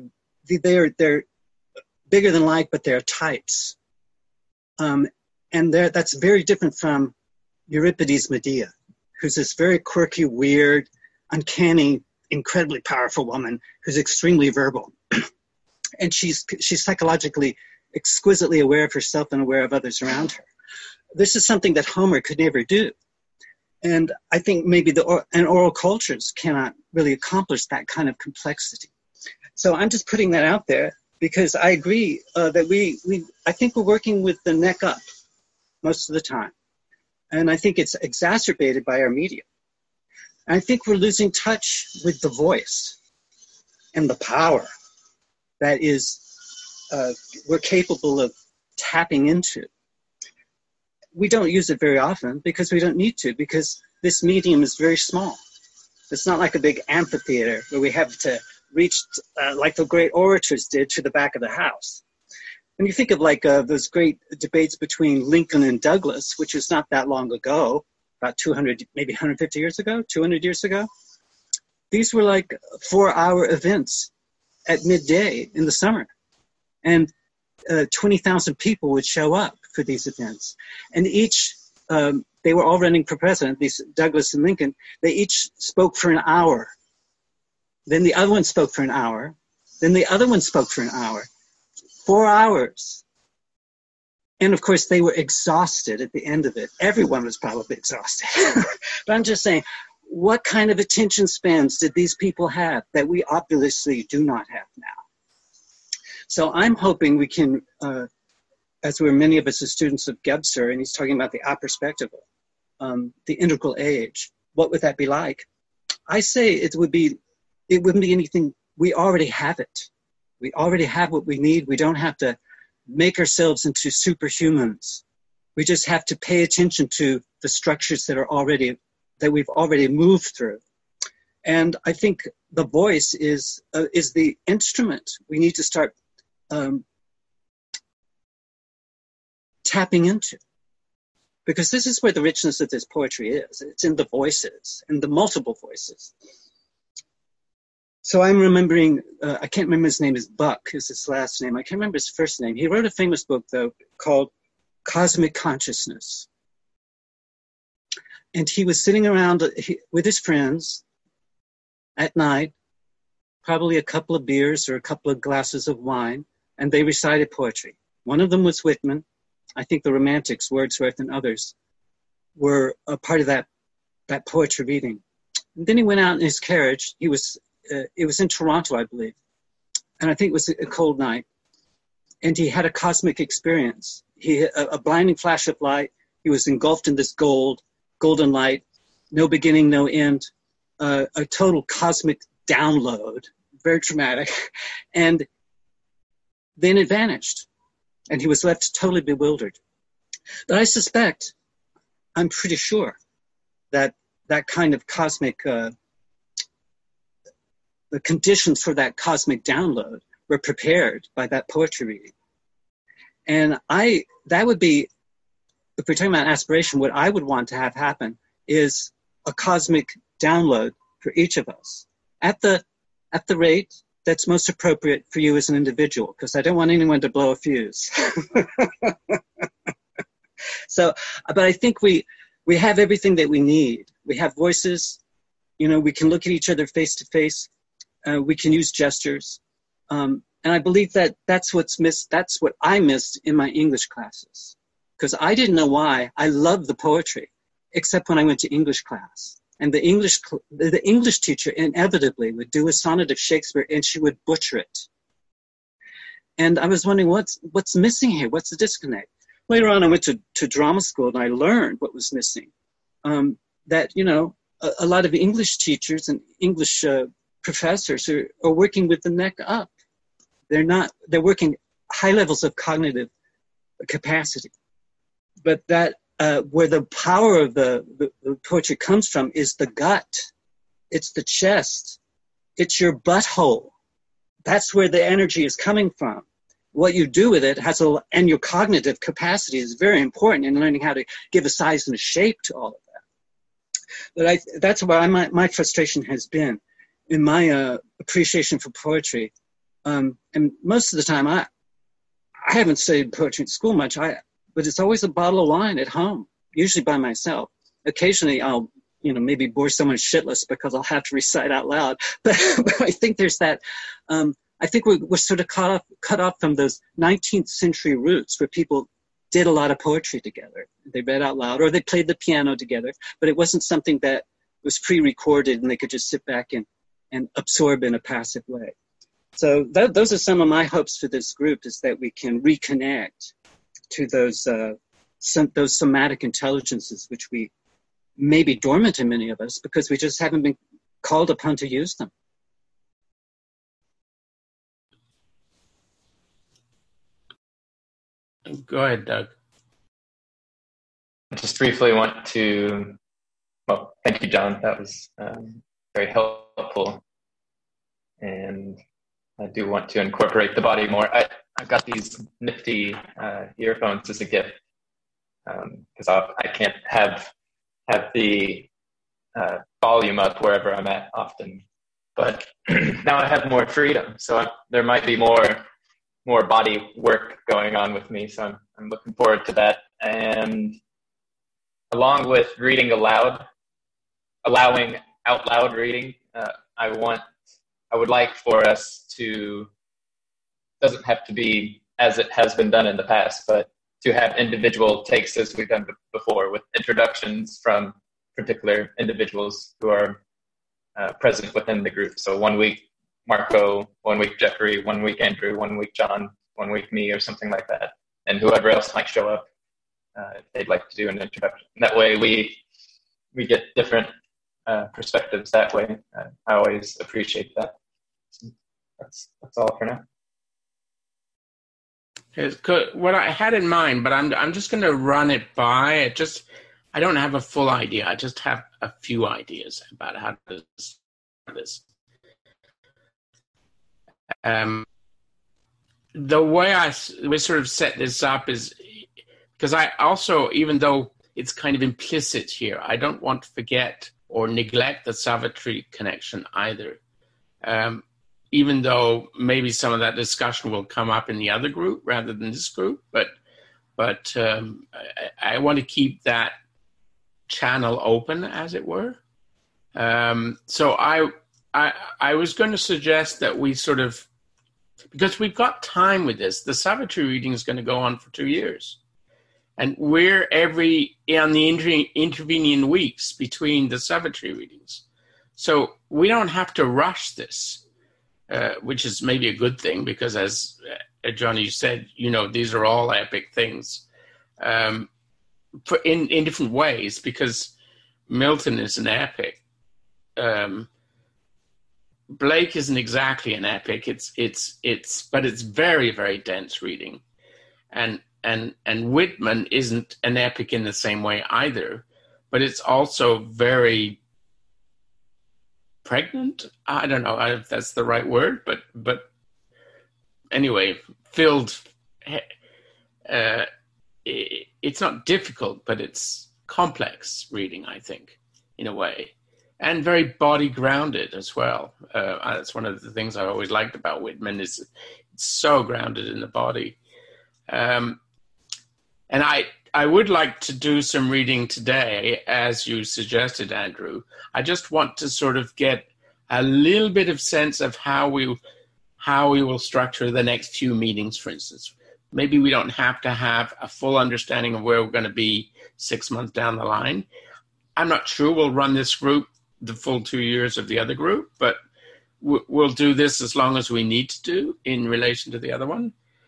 bigger than life, but they're types. And that's very different from Euripides' Medea, who's this very quirky, weird, uncanny, incredibly powerful woman who's extremely verbal. And she's psychologically exquisitely aware of herself and aware of others around her. This is something that Homer could never do. And I think maybe oral cultures cannot really accomplish that kind of complexity. So I'm just putting that out there because I agree that I think we're working with the neck up most of the time. And I think it's exacerbated by our media. And I think we're losing touch with the voice and the power that is we're capable of tapping into. We don't use it very often because we don't need to, because this medium is very small. It's not like a big amphitheater where we have to reach, like the great orators did, to the back of the house. And you think of like those great debates between Lincoln and Douglas, which was not that long ago, about 200, maybe 150 years ago, 200 years ago. These were like 4-hour events at midday in the summer. And 20,000 people would show up for these events. And each, they were all running for president, these Douglas and Lincoln. They each spoke for an hour. Then the other one spoke for an hour. Then the other one spoke for an hour. 4 hours. And of course, they were exhausted at the end of it. Everyone was probably exhausted. But I'm just saying, what kind of attention spans did these people have that we obviously do not have now? So I'm hoping we can, as many of us are students of Gebser, and he's talking about the aperspectival, the integral age. What would that be like? I say it wouldn't be anything. We already have it. We already have what we need. We don't have to make ourselves into superhumans. We just have to pay attention to the structures that we've already moved through. And I think the voice is the instrument we need to start tapping into. Because this is where the richness of this poetry is. It's in the voices, in the multiple voices. So I'm remembering, I can't remember his name, is Buck is his last name. I can't remember his first name. He wrote a famous book, though, called Cosmic Consciousness. And he was sitting around with his friends at night, probably a couple of beers or a couple of glasses of wine, and they recited poetry. One of them was Whitman. I think the Romantics, Wordsworth and others, were a part of that poetry reading. And then he went out in his carriage. It was in Toronto, I believe. And I think it was a cold night. And he had a cosmic experience. He had a blinding flash of light. He was engulfed in this golden light, no beginning, no end, a total cosmic download, very dramatic. And then it vanished. And he was left totally bewildered. But I suspect, I'm pretty sure, that kind of cosmic, the conditions for that cosmic download were prepared by that poetry reading. And that would be, if we're talking about aspiration, what I would want to have happen is a cosmic download for each of us at the rate that's most appropriate for you as an individual, because I don't want anyone to blow a fuse. So, but I think we have everything that we need. We have voices, we can look at each other face to face. We can use gestures. And I believe that that's what's missed. That's what I missed in my English classes, because I didn't know why I loved the poetry, except when I went to English class. And the English teacher inevitably would do a sonnet of Shakespeare, and she would butcher it. And I was wondering, what's missing here? What's the disconnect? Later on, I went to drama school, and I learned what was missing. That, a lot of English teachers and English professors are working with the neck up. They're working high levels of cognitive capacity. But that, where the power of the poetry comes from is the gut. It's the chest. It's your butthole. That's where the energy is coming from. What you do with it and your cognitive capacity is very important in learning how to give a size and a shape to all of that. But that's where my frustration has been in my appreciation for poetry. And most of the time, I haven't studied poetry in school much, but it's always a bottle of wine at home, usually by myself. Occasionally, I'll maybe bore someone shitless because I'll have to recite out loud. But I think there's that. I think we're sort of cut off from those 19th century roots where people did a lot of poetry together. They read out loud, or they played the piano together, but it wasn't something that was pre-recorded and they could just sit back and absorb in a passive way. So those are some of my hopes for this group, is that we can reconnect to those somatic intelligences, which we may be dormant in many of us because we just haven't been called upon to use them. Go ahead, Doug. I just briefly want to, thank you, John. That was very helpful. And I do want to incorporate the body more. I've got these nifty earphones as a gift because I can't have the volume up wherever I'm at often. But now I have more freedom, so there might be more body work going on with me. So I'm looking forward to that. And along with reading aloud, allowing out loud reading, I would like for us to, doesn't have to be as it has been done in the past, but to have individual takes as we've done before, with introductions from particular individuals who are present within the group. So 1 week Marco, 1 week Jeffrey, 1 week Andrew, 1 week John, 1 week me, or something like that. And whoever else might show up, if they'd like to do an introduction. That way we get different perspectives that way. I always appreciate that. So that's all for now. What I had in mind, but I'm just going to run it by. I don't have a full idea. I just have a few ideas about how to start this. The way we sort of set this up is because I also, even though it's kind of implicit here, I don't want to forget or neglect the Savitri connection either. Even though maybe some of that discussion will come up in the other group rather than this group, but I want to keep that channel open, as it were. So I was going to suggest that we sort of, because we've got time with this, the Savitri reading is going to go on for 2 years. And we're on the intervening weeks between the Savitri readings. So we don't have to rush this, which is maybe a good thing, because as Johnny said, these are all epic things in different ways, because Milton is an epic. Blake isn't exactly an epic. But it's very, very dense reading. And Whitman isn't an epic in the same way either, but it's also very pregnant. I don't know if that's the right word, but anyway, filled. It's not difficult, but it's complex reading, I think, in a way. and very body grounded as well. That's one of the things I always liked about Whitman, is it's so grounded in the body. And I would like to do some reading today, as you suggested, Andrew. I just want to sort of get a little bit of sense of how we will structure the next few meetings, for instance. Maybe we don't have to have a full understanding of where we're going to be 6 months down the line. I'm not sure we'll run this group the full 2 years of the other group, but we'll do this as long as we need to do in relation to the other one.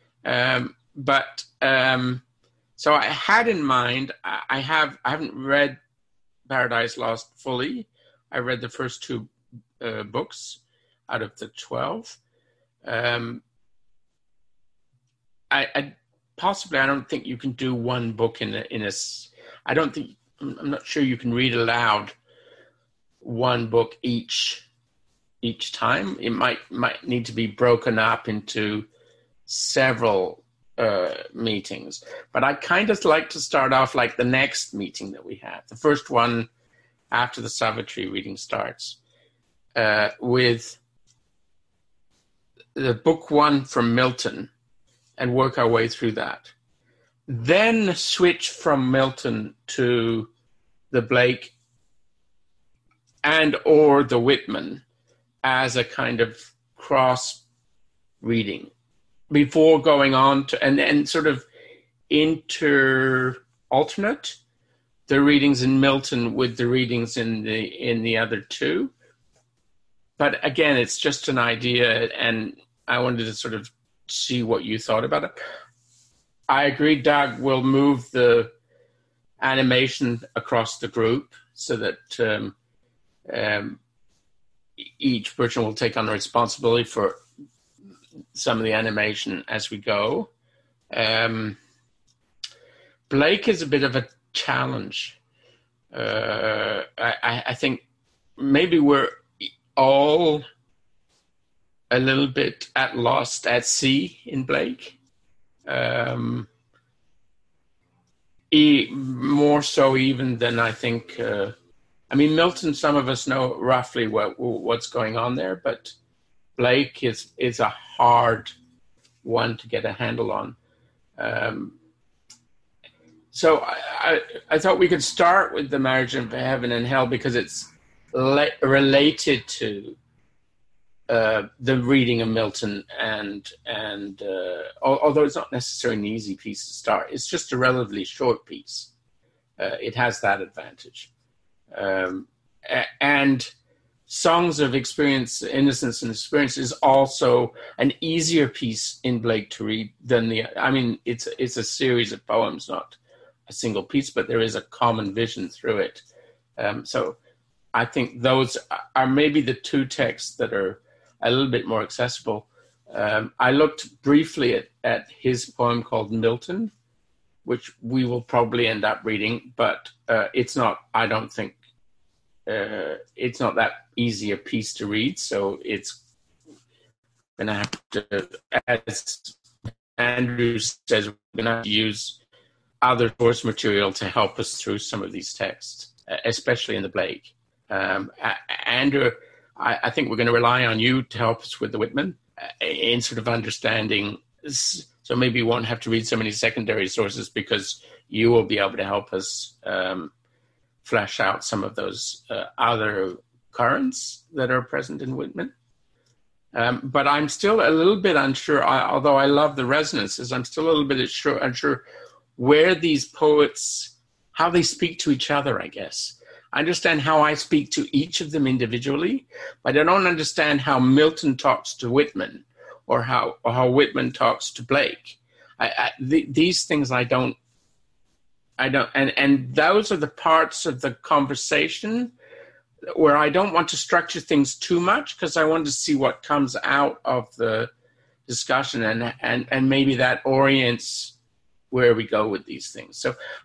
So I had in mind, I haven't read Paradise Lost fully. I read the first 2 books out of the 12. I don't think you can do one book I'm not sure you can read aloud one book each time. It might need to be broken up into several meetings. But I kind of like to start off like the next meeting that we have, the first one after the Savitri reading starts, with the book 1 from Milton, and work our way through that. Then switch from Milton to the Blake and or the Whitman as a kind of cross reading before going on to, and sort of alternate the readings in Milton with the readings in the other 2. But again, it's just an idea, and I wanted to sort of see what you thought about it. I agree, Doug, we'll move the animation across the group so that each person will take on the responsibility for some of the animation as we go. Blake is a bit of a challenge. I think maybe we're all a little bit lost at sea in Blake. More so even than I think. Milton, some of us know roughly what's going on there, but Blake is a hard one to get a handle on. So I thought we could start with the marriage of heaven and hell because it's related to the reading of Milton, and although it's not necessarily an easy piece to start, it's just a relatively short piece. It has that advantage. And Songs of Experience, Innocence and Experience is also an easier piece in Blake to read than it's a series of poems, not a single piece, but there is a common vision through it. So I think those are maybe the 2 texts that are a little bit more accessible. I looked briefly at his poem called Milton, which we will probably end up reading, but it's not, I don't think, it's not that easy a piece to read, so it's going to have to, as Andrew says, we're going to have to use other source material to help us through some of these texts, especially in the Blake. Andrew, I think we're going to rely on you to help us with the Whitman in sort of understanding. So maybe we won't have to read so many secondary sources because you will be able to help us flesh out some of those other currents that are present in Whitman. But I'm still a little bit unsure, although I love the resonances, I'm still a little bit unsure where these poets, how they speak to each other, I guess. I understand how I speak to each of them individually, but I don't understand how Milton talks to Whitman or how Whitman talks to Blake. These things I don't, and those are the parts of the conversation where I don't want to structure things too much because I want to see what comes out of the discussion and maybe that orients where we go with these things.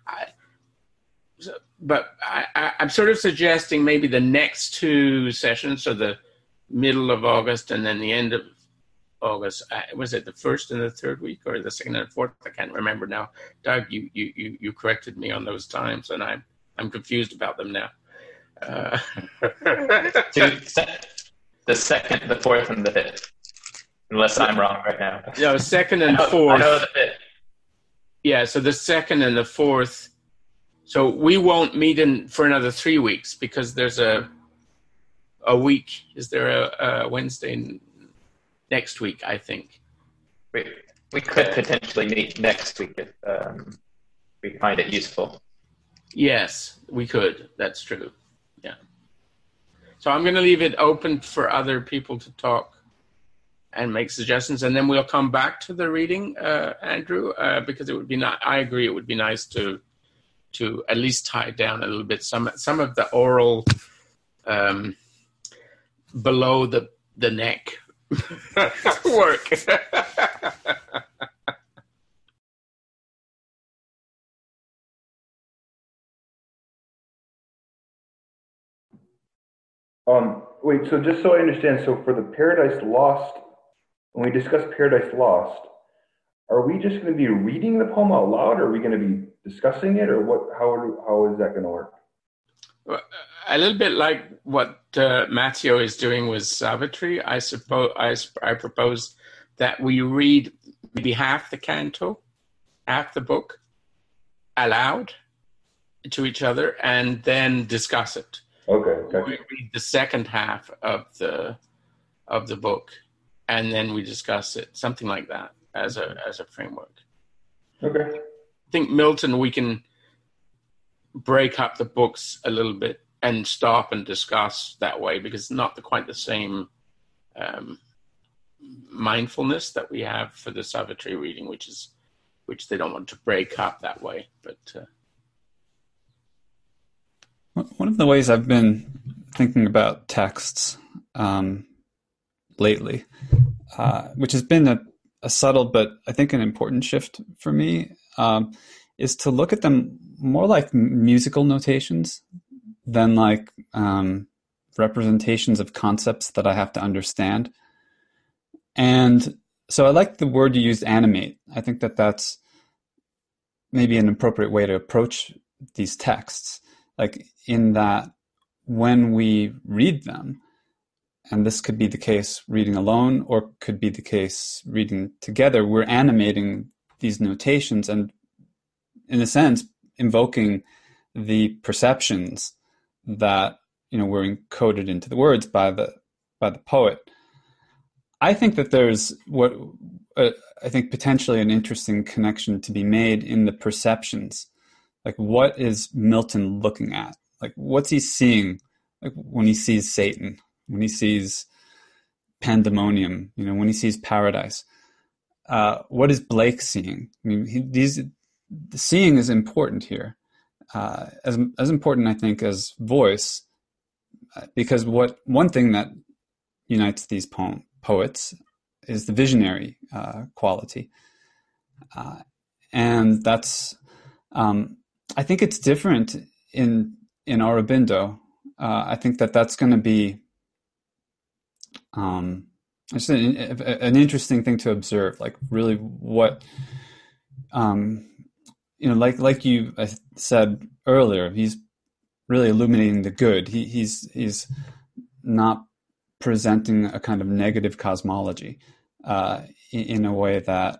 I'm sort of suggesting maybe the next 2 sessions, so the middle of August and then the end of August. Was it the first and the third week or the second and fourth? I can't remember now. Doug, you corrected me on those times, and I'm confused about them now. The second, the fourth, and the fifth. Unless I'm wrong right now. No, second and fourth. I know the fifth. Yeah, so the second and the fourth. So we won't meet for another 3 weeks because there's a week. Is there a Wednesday next week, I think. We could potentially meet next week if we find it useful. Yes, we could. That's true. Yeah. So I'm going to leave it open for other people to talk and make suggestions, and then we'll come back to the reading, Andrew, because it would be not. I agree. It would be nice to at least tie down a little bit some of the oral below the neck work. Wait, so just so I understand, so for the Paradise Lost, when we discuss Paradise Lost, are we just going to be reading the poem out loud, or are we going to be discussing it, or what? How is that going to work? A little bit like what Matteo is doing with Savitri. I suppose I propose that we read maybe half the canto, half the book, aloud to each other, and then discuss it. Okay. We read the second half of the book, and then we discuss it. Something like that as a framework. Okay. I think Milton, we can break up the books a little bit and stop and discuss that way, because it's not quite the same mindfulness that we have for the Savitri reading, which they don't want to break up that way. But one of the ways I've been thinking about texts lately, which has been a subtle but I think an important shift for me, is to look at them more like musical notations than like representations of concepts that I have to understand. And so I like the word you used, animate. I think that that's maybe an appropriate way to approach these texts, like in that when we read them, and this could be the case reading alone or could be the case reading together, we're animating these notations and, in a sense, invoking the perceptions that were encoded into the words by the poet. I think that there's what I think potentially an interesting connection to be made in the perceptions. Like, what is Milton looking at? Like, what's he seeing? Like, when he sees Satan, when he sees pandemonium, when he sees paradise, what is Blake seeing? I mean, the seeing is important here, as important, I think, as voice, because one thing that unites these poets is the visionary quality, and that's I think it's different in Aurobindo. I think that's going to be just an interesting thing to observe. Like, really, what like you said earlier, he's really illuminating the good. He's not presenting a kind of negative cosmology in a way that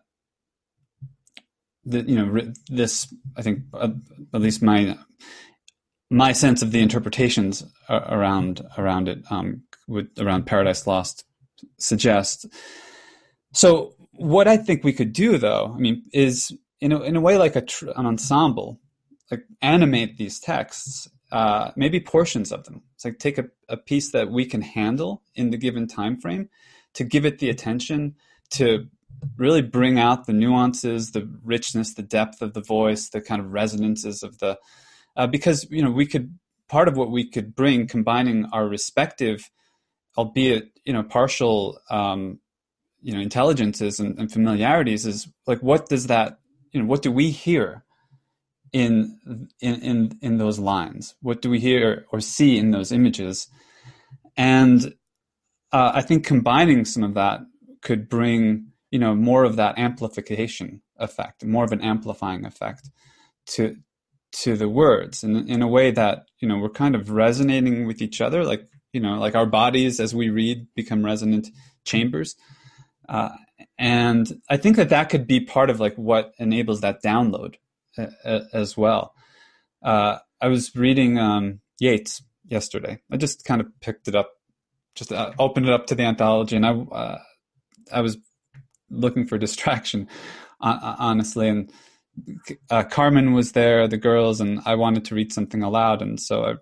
this, I think, at least my sense of the interpretations around it around Paradise Lost suggest. So what I think we could do, though, I mean, is in a way like an ensemble, like animate these texts, maybe portions of them. It's like take a piece that we can handle in the given time frame, to give it the attention, to really bring out the nuances, the richness, the depth of the voice, the kind of resonances of the, because, we could, part of what we could bring, combining our respective, albeit, partial, intelligences and familiarities, is like, what does that, what do we hear in those lines? What do we hear or see in those images? And I think combining some of that could bring, more of that amplification effect, more of an amplifying effect to to the words in a way that, we're kind of resonating with each other, like, like our bodies as we read become resonant chambers. And I think that could be part of like what enables that download as well. I was reading Yeats yesterday. I just kind of picked it up, just opened it up to the anthology, and I was looking for distraction, honestly. And Carmen was there, the girls, and I wanted to read something aloud, and so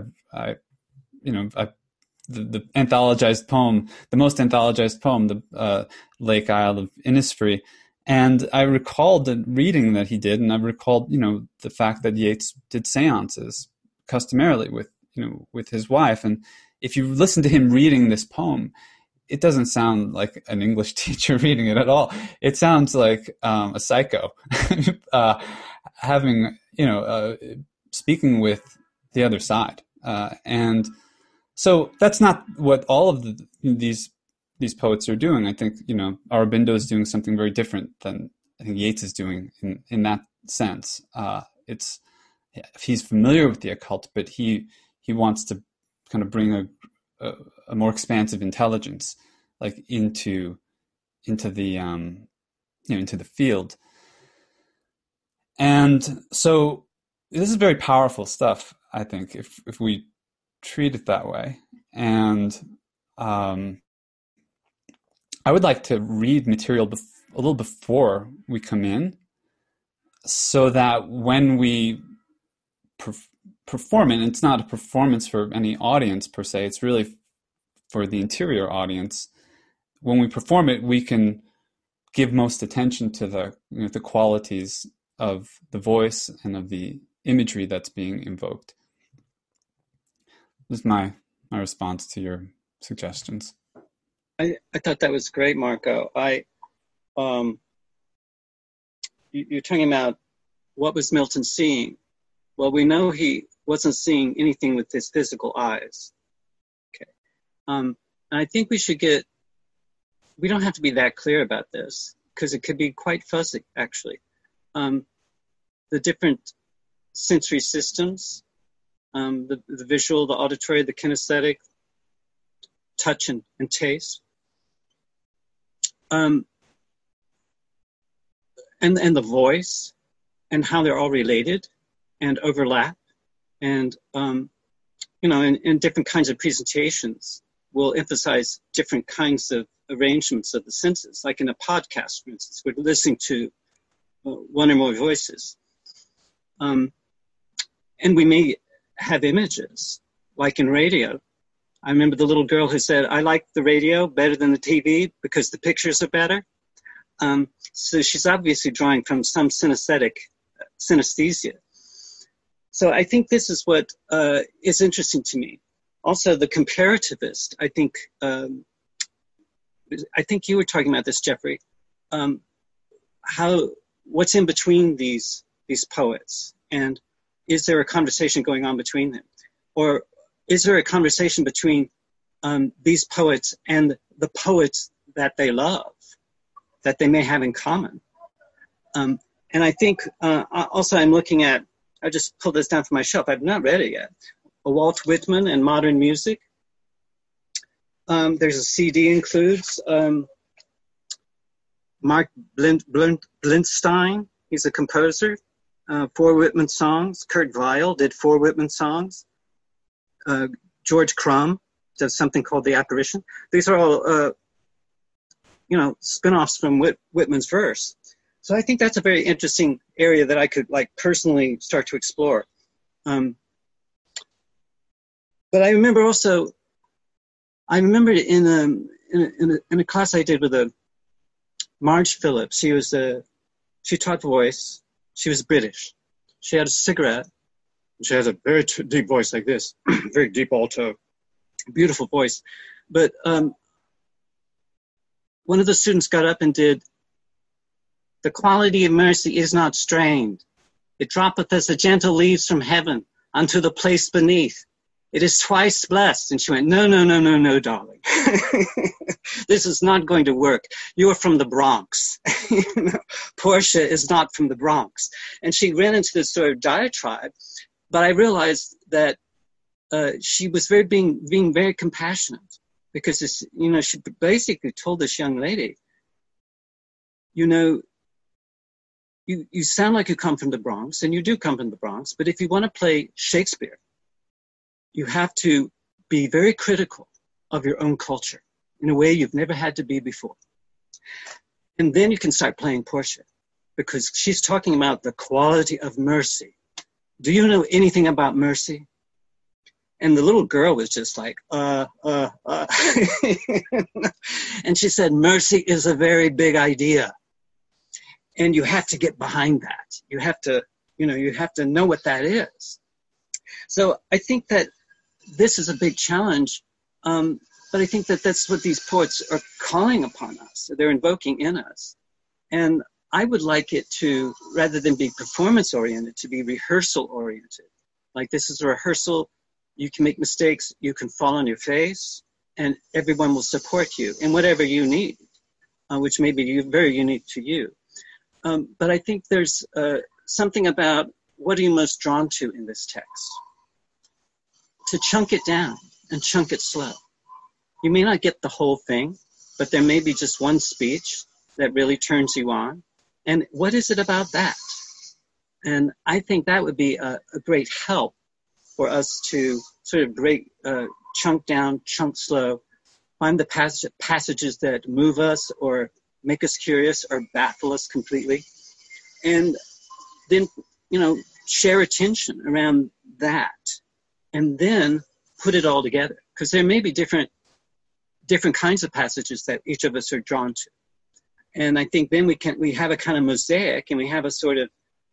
the anthologized poem, the most anthologized poem, the Lake Isle of Innisfree. And I recalled the reading that he did, and I recalled, the fact that Yeats did seances customarily with his wife. And if you listen to him reading this poem, it doesn't sound like an English teacher reading it at all. It sounds like a psycho having, speaking with the other side. And so that's not what all of these poets are doing. I think, Aurobindo is doing something very different than I think Yeats is doing in that sense. He's familiar with the occult, but he wants to kind of bring a more expansive intelligence, like into the into the field. And so this is very powerful stuff, I think, if we treat it that way. And I would like to read material a little before we come in, so that when we perform it, and it's not a performance for any audience per se, it's really for the interior audience. When we perform it, we can give most attention to the qualities of the voice and of the imagery that's being invoked. This is my response to your suggestions. I thought that was great, Marco. You're talking about what was Milton seeing? Well, we know he wasn't seeing anything with his physical eyes. Okay. And I think we don't have to be that clear about this, because it could be quite fuzzy, actually. The different sensory systems, the visual, the auditory, the kinesthetic, touch and taste, and the voice, and how they're all related and overlap, and in different kinds of presentations will emphasize different kinds of arrangements of the senses. Like in a podcast, for instance, we're listening to one or more voices, and we may have images, like in radio. I remember the little girl who said, "I like the radio better than the TV because the pictures are better." So she's obviously drawing from some synesthesia. So I think this is what is interesting to me. Also, the comparativist, I think you were talking about this, Jeffrey. What's in between these poets, and is there a conversation going on between them, or is there a conversation between these poets and the poets that they love, that they may have in common? And I think also I'm looking at, I just pulled this down from my shelf. I've not read it yet. Walt Whitman and Modern Music. There's a CD includes Mark Blindstein. He's a composer. 4 Whitman songs. Kurt Weill did 4 Whitman songs. George Crumb does something called The Apparition. These are all, spin-offs from Whitman's verse. So I think that's a very interesting area that I could personally start to explore. But I remember also, in a class I did with Marge Phillips. She taught voice. She was British. She had a cigarette. She has a very deep voice like this, very deep alto, beautiful voice. But one of the students got up and did, "The quality of mercy is not strained. It droppeth as the gentle leaves from heaven unto the place beneath. It is twice blessed. And she went, no, no, no, no, no, darling. This is not going to work. You're from the Bronx. Portia is not from the Bronx. And she ran into this sort of diatribe, but I realized that she was being very compassionate, because this, she basically told this young lady, you sound like you come from the Bronx, and you do come from the Bronx, but if you want to play Shakespeare, you have to be very critical of your own culture in a way you've never had to be before. And then you can start playing Portia, because she's talking about the quality of mercy. Do you know anything about mercy? And the little girl was just like, And she said, mercy is a very big idea. And you have to get behind that. You have to know what that is. So I think that this is a big challenge, but I think that that's what these poets are calling upon us. They're invoking in us. And I would like it to, rather than be performance-oriented, to be rehearsal-oriented. Like, this is a rehearsal. You can make mistakes. You can fall on your face, and everyone will support you in whatever you need, which may be very unique to you. But I think there's something about what are you most drawn to in this text? To chunk it down and chunk it slow. You may not get the whole thing, but there may be just one speech that really turns you on. And what is it about that? And I think that would be a great help for us to sort of break, chunk down, chunk slow, find the passages that move us or make us curious or baffle us completely. And then, share attention around that. And then put it all together, because there may be different kinds of passages that each of us are drawn to, and I think then we have a kind of mosaic, and we have a sort of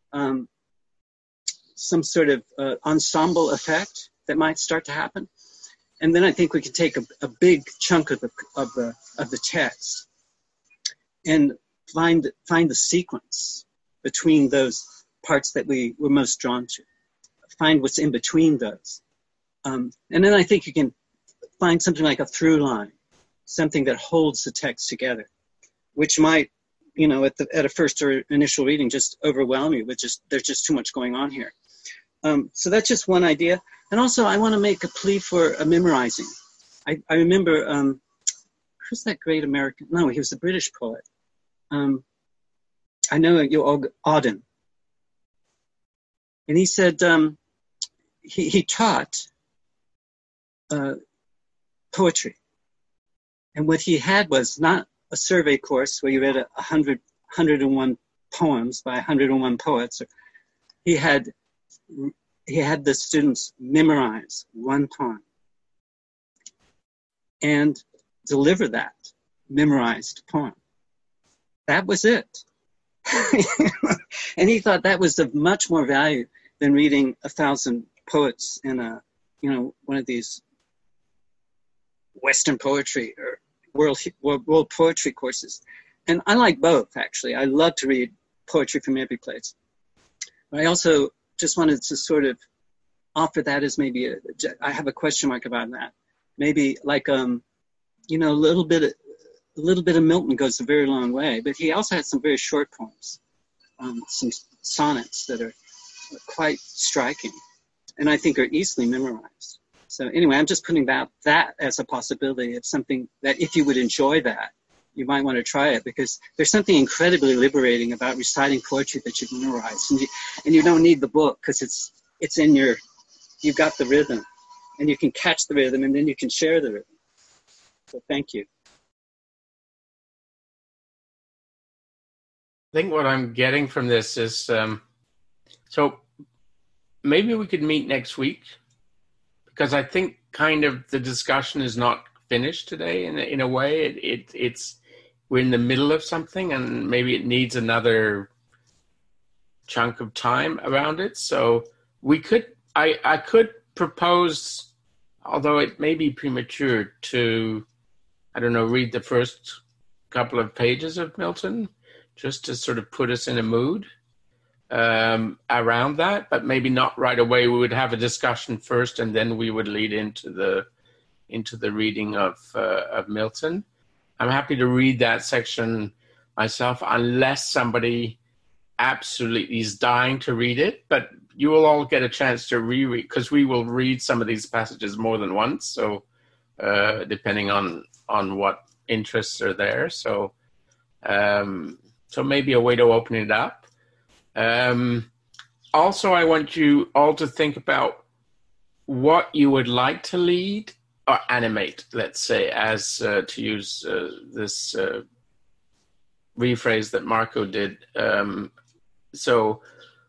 some sort of ensemble effect that might start to happen, and then I think we could take a big chunk of the text and find the sequence between those parts that we were most drawn to, find what's in between those. And then I think you can find something like a through line, something that holds the text together, which might, at a first or initial reading, just overwhelm you with there's just too much going on here. So that's just one idea. And also I want to make a plea for memorizing. I remember, who's that great American? No, he was a British poet. I know Auden. And he said he taught poetry. And what he had was not a survey course where you read 101 poems by 101 poets. He had the students memorize one poem and deliver that memorized poem. That was it. And he thought that was of much more value than reading 1,000 poets in one of these Western poetry or world poetry courses. And I like both, actually. I love to read poetry from every place. But I also just wanted to sort of offer that as maybe I have a question mark about that. Maybe like, a little bit of Milton goes a very long way, but he also had some very short poems, some sonnets that are quite striking and I think are easily memorized. So anyway, I'm just putting that as a possibility of something that if you would enjoy that, you might want to try it, because there's something incredibly liberating about reciting poetry that you've memorized, and you don't need the book because it's in you've got the rhythm, and you can catch the rhythm, and then you can share the rhythm. So thank you. I think what I'm getting from this is, so maybe we could meet next week, because I think kind of the discussion is not finished today in a way. It's we're in the middle of something, and maybe it needs another chunk of time around it. So I could propose, although it may be premature, to, I don't know, read the first couple of pages of Milton, just to sort of put us in a mood. around that, but maybe not right away. We would have a discussion first, and then we would lead into the reading of Milton. I'm happy to read that section myself, unless somebody absolutely is dying to read it. But you will all get a chance to reread, because we will read some of these passages more than once. So depending on what interests are there. So maybe a way to open it up. Also, I want you all to think about what you would like to lead or animate, let's say, as to use this rephrase that Marco did. So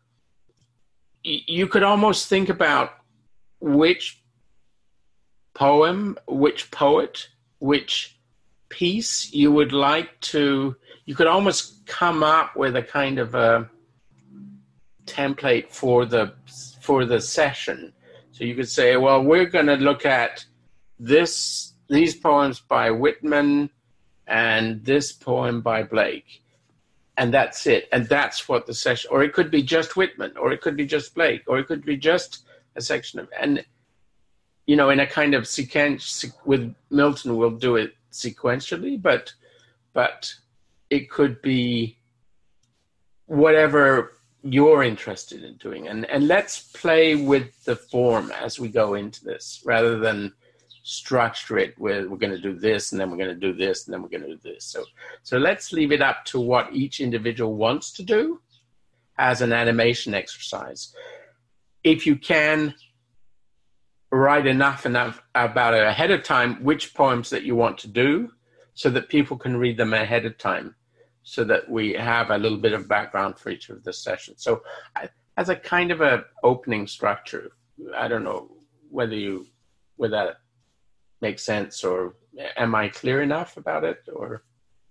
you could almost think about which poem, which poet, which piece you would like to, you could almost come up with a kind of a template for the session. So you could say, well, we're going to look at these poems by Whitman and this poem by Blake. And that's it. And that's what the session, or it could be just Whitman, or it could be just Blake, or it could be just a section of, and, you know, in a kind of sequence with Milton, we'll do it sequentially, but it could be whatever you're interested in doing. And let's play with the form as we go into this, rather than structure it with, we're going to do this, and then we're going to do this, and then we're going to do this. So let's leave it up to what each individual wants to do as an animation exercise. If you can write enough about it ahead of time, which poems that you want to do, so that people can read them ahead of time, so that we have a little bit of background for each of the sessions. So as a kind of a opening structure, I don't know whether that makes sense, or am I clear enough about it? Or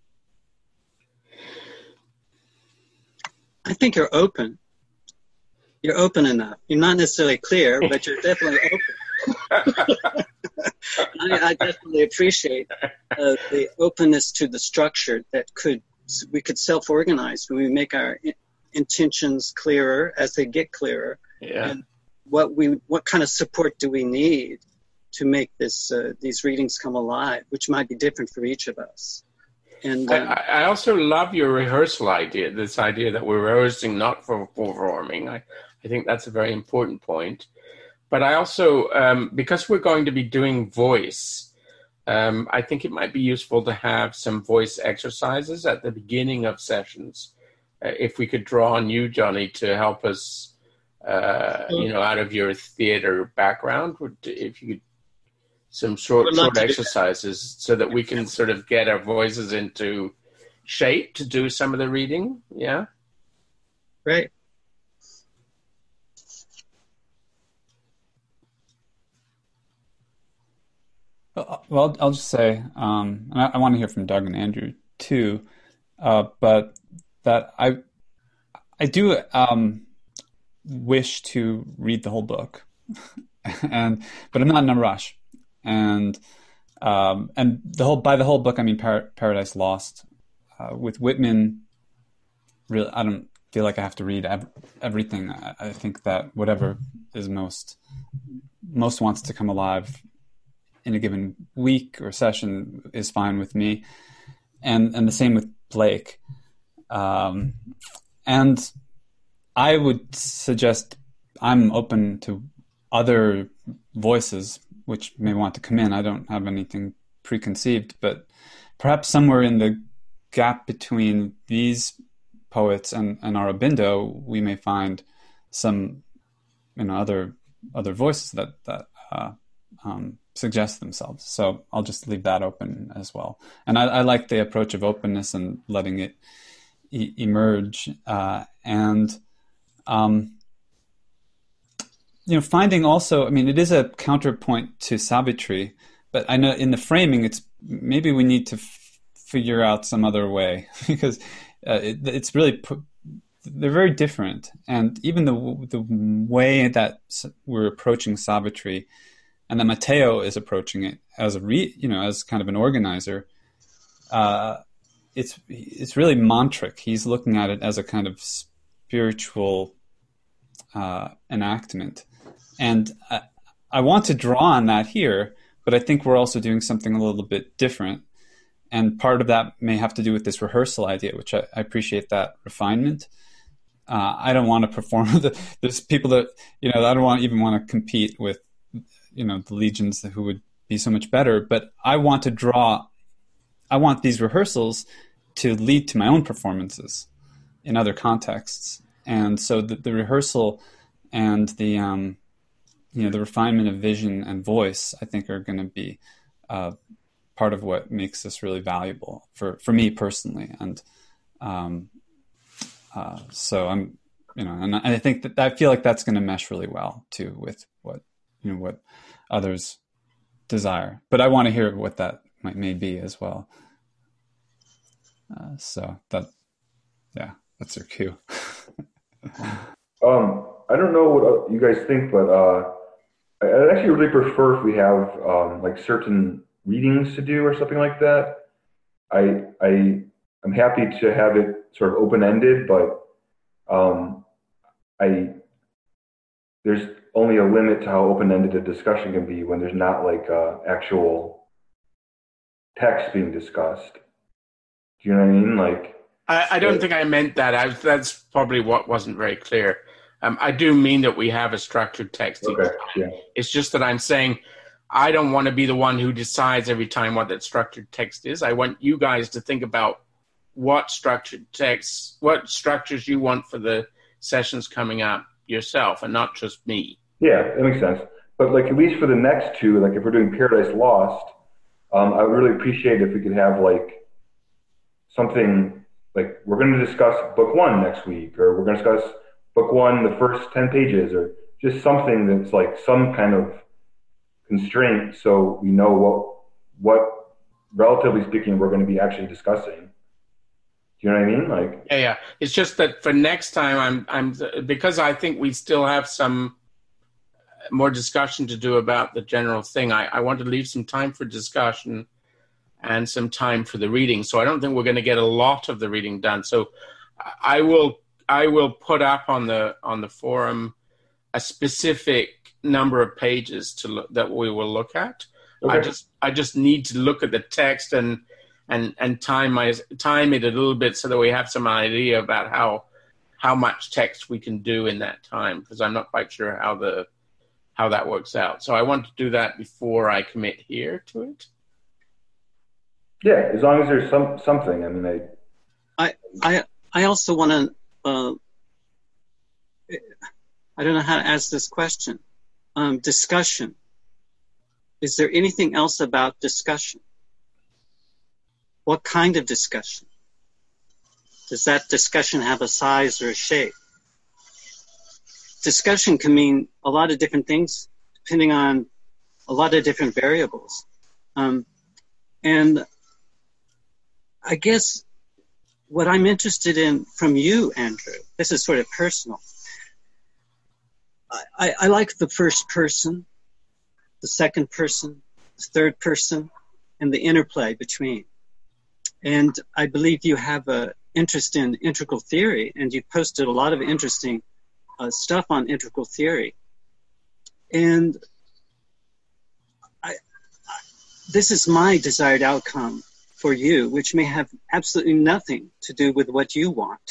I think you're open. You're open enough. You're not necessarily clear, but you're definitely open. I definitely appreciate the openness to the structure that we could self-organize when we make our intentions clearer as they get clearer. Yeah. And what kind of support do we need to make these readings come alive, which might be different for each of us. And I also love your rehearsal idea, this idea that we're rehearsing not for performing. I think that's a very important point. But I also, because we're going to be doing voice, I think it might be useful to have some voice exercises at the beginning of sessions. If we could draw on you, Johnny, to help us, out of your theater background, if you could, some short exercises so that we can sort of get our voices into shape to do some of the reading. Yeah. Great. Well, I'll just say, and I want to hear from Doug and Andrew too, but that I do wish to read the whole book, but I'm not in a rush. And by the whole book I mean Paradise Lost. With Whitman, really, I don't feel like I have to read everything. I think that whatever is most wants to come alive in a given week or session is fine with me, and the same with Blake. And I would suggest I'm open to other voices which may want to come in. I don't have anything preconceived, but perhaps somewhere in the gap between these poets and Aurobindo, we may find some, other voices that suggest themselves. So I'll just leave that open as well. And I like the approach of openness and letting it emerge, finding also, it is a counterpoint to Savitri, but I know in the framing, maybe we need to figure out some other way because it's really, they're very different. And even the way that we're approaching Savitri and that Matteo is approaching it as as kind of an organizer, it's really mantric. He's looking at it as a kind of spiritual enactment. And I want to draw on that here, but I think we're also doing something a little bit different. And part of that may have to do with this rehearsal idea, which I appreciate that refinement. I don't want to perform. There's people that, I don't even want to compete with, the legions who would be so much better. But I want these rehearsals to lead to my own performances in other contexts. And so the rehearsal and the refinement of vision and voice, I think, are going to be part of what makes this really valuable for me personally. And so I'm, and I think that I feel like that's going to mesh really well too with what others desire. But I want to hear what that may be as well. So that's your cue. I don't know what you guys think, but I'd actually really prefer if we have like certain readings to do or something like that. I'm happy to have it sort of open-ended, but there's only a limit to how open-ended a discussion can be when there's not like actual text being discussed. Do you know what I mean? Like, I don't think I meant that. That's probably what wasn't very clear. I do mean that we have a structured text. Okay, yeah. It's just that I'm saying I don't want to be the one who decides every time what that structured text is. I want you guys to think about what structured texts, what structures you want for the sessions coming up yourself, and not just me. Yeah, that makes sense. But like, at least for the next two, like if we're doing Paradise Lost, I would really appreciate if we could have like something like, we're going to discuss book 1 next week, or we're going to discuss book 1, the first 10 pages, or just something that's like some kind of constraint, so we know what relatively speaking we're going to be actually discussing. Do you know what I mean? Like, yeah. It's just that for next time, I'm because I think we still have some more discussion to do about the general thing. I want to leave some time for discussion and some time for the reading. So I don't think we're going to get a lot of the reading done. So I will put up on the forum a specific number of pages that we will look at. Okay. I just need to look at the text and time it a little bit so that we have some idea about how much text we can do in that time, because I'm not quite sure how that works out. So I want to do that before I commit here to it. Yeah, as long as there's something. I mean, I also want to. I don't know how to ask this question. Discussion. Is there anything else about discussion? What kind of discussion? Does that discussion have a size or a shape? Discussion can mean a lot of different things depending on a lot of different variables. And I guess what I'm interested in from you, Andrew, this is sort of personal. I like the first person, the second person, the third person, and the interplay between. And I believe you have an interest in integral theory, and you posted a lot of interesting stuff on integral theory. And this is my desired outcome for you, which may have absolutely nothing to do with what you want.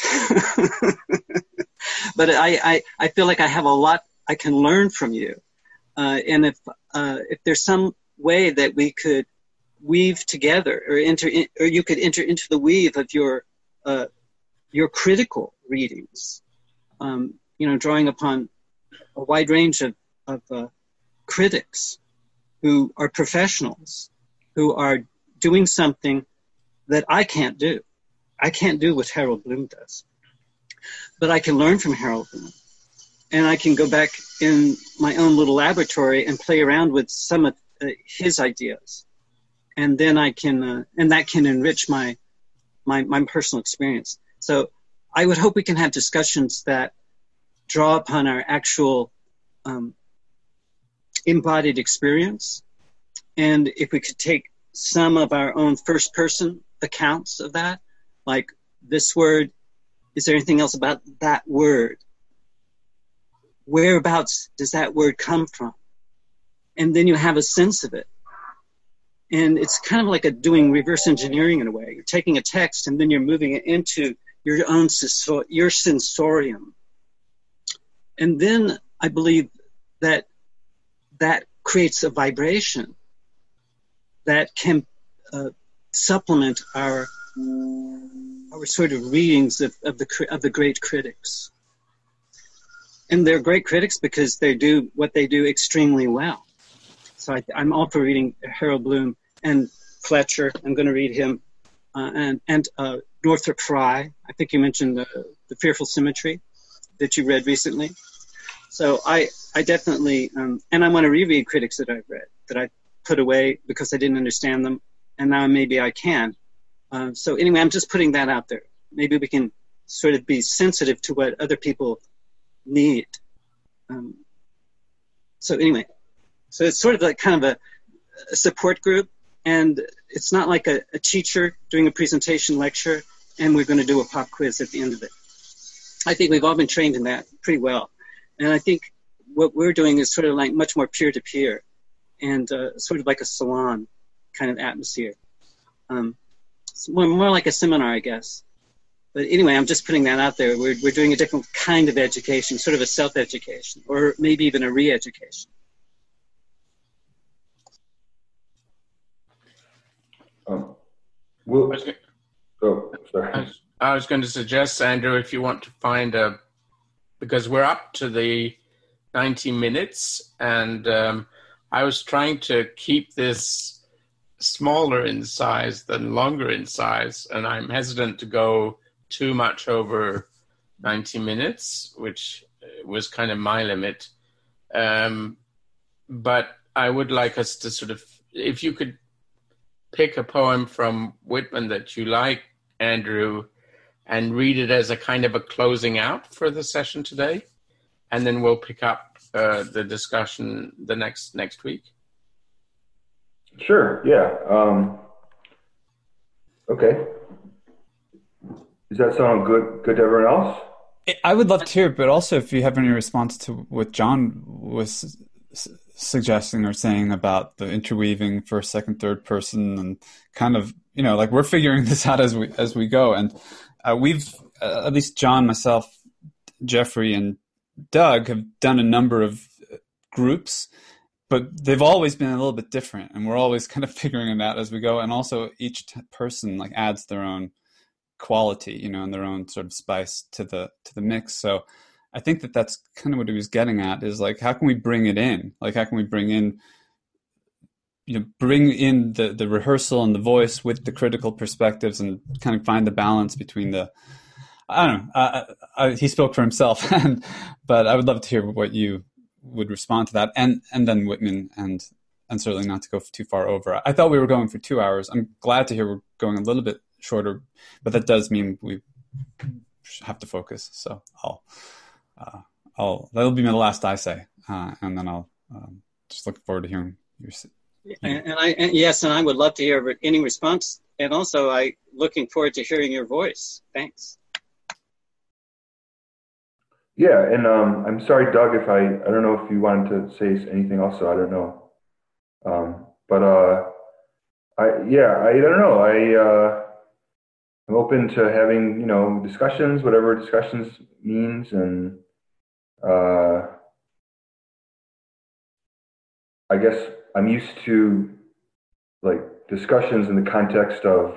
But I feel like I have a lot I can learn from you. And if there's some way that we could weave together, or you could enter into the weave of your critical readings, drawing upon a wide range of critics who are professionals, who are doing something that I can't do. I can't do what Harold Bloom does. But I can learn from Harold Bloom. And I can go back in my own little laboratory and play around with some of his ideas. And then I can, and that can enrich my personal experience. So I would hope we can have discussions that draw upon our actual embodied experience. And if we could take some of our own first person accounts of that, like this word Is there anything else about that word? Whereabouts does that word come from? And then you have a sense of it. And it's kind of like doing reverse engineering in a way. You're taking a text and then you're moving it into your own your sensorium. And then I believe that creates a vibration that can supplement our sort of readings of the great critics. And they're great critics because they do what they do extremely well. So I'm all for reading Harold Bloom and Fletcher. I'm going to read him and Northrop Frye. I think you mentioned the Fearful Symmetry that you read recently. So I definitely and I want to reread critics that I've read that I put away because I didn't understand them, and now maybe I can. So anyway, I'm just putting that out there. Maybe we can sort of be sensitive to what other people need. So anyway, so it's sort of like kind of a support group, and it's not like a teacher doing a presentation lecture, and we're going to do a pop quiz at the end of it. I think we've all been trained in that pretty well. And I think what we're doing is sort of like much more peer-to-peer and sort of like a salon kind of atmosphere. It's more like a seminar, I guess. But anyway, I'm just putting that out there. We're doing a different kind of education, sort of a self-education, or maybe even a re-education. Sorry. I was going to suggest, Andrew, if you want to find because we're up to the 90 minutes, and I was trying to keep this smaller in size than longer in size, and I'm hesitant to go too much over 90 minutes, which was kind of my limit. But I would like us to sort of, if you could pick a poem from Whitman that you like, Andrew, and read it as a kind of a closing out for the session today, and then we'll pick up the discussion the next week. Sure. Yeah. Okay. Does that sound good to everyone else? I would love to hear, but also if you have any response to what John was suggesting or saying about the interweaving first, second, third person, and kind of, like we're figuring this out as we go. And we've, at least John, myself, Jeffrey, and Doug have done a number of groups, but they've always been a little bit different, and we're always kind of figuring it out as we go. And also each person like adds their own quality, and their own sort of spice to the mix. So I think that's kind of what he was getting at, is like, how can we bring it in? Like, how can we bring in the rehearsal and the voice with the critical perspectives, and kind of find the balance between the, I don't know, he spoke for himself, but I would love to hear what you would respond to that, and then Whitman, and certainly not to go too far over. I thought we were going for 2 hours. I'm glad to hear we're going a little bit shorter, but that does mean we have to focus. So that'll be my last I say, and then I'll just look forward to hearing your. And I would love to hear any response, and also I looking forward to hearing your voice. Thanks. Yeah, and I'm sorry, Doug, if I don't know if you wanted to say anything else, so I don't know. But I don't know. I'm open to having, discussions, whatever discussions means, and I guess I'm used to like discussions in the context of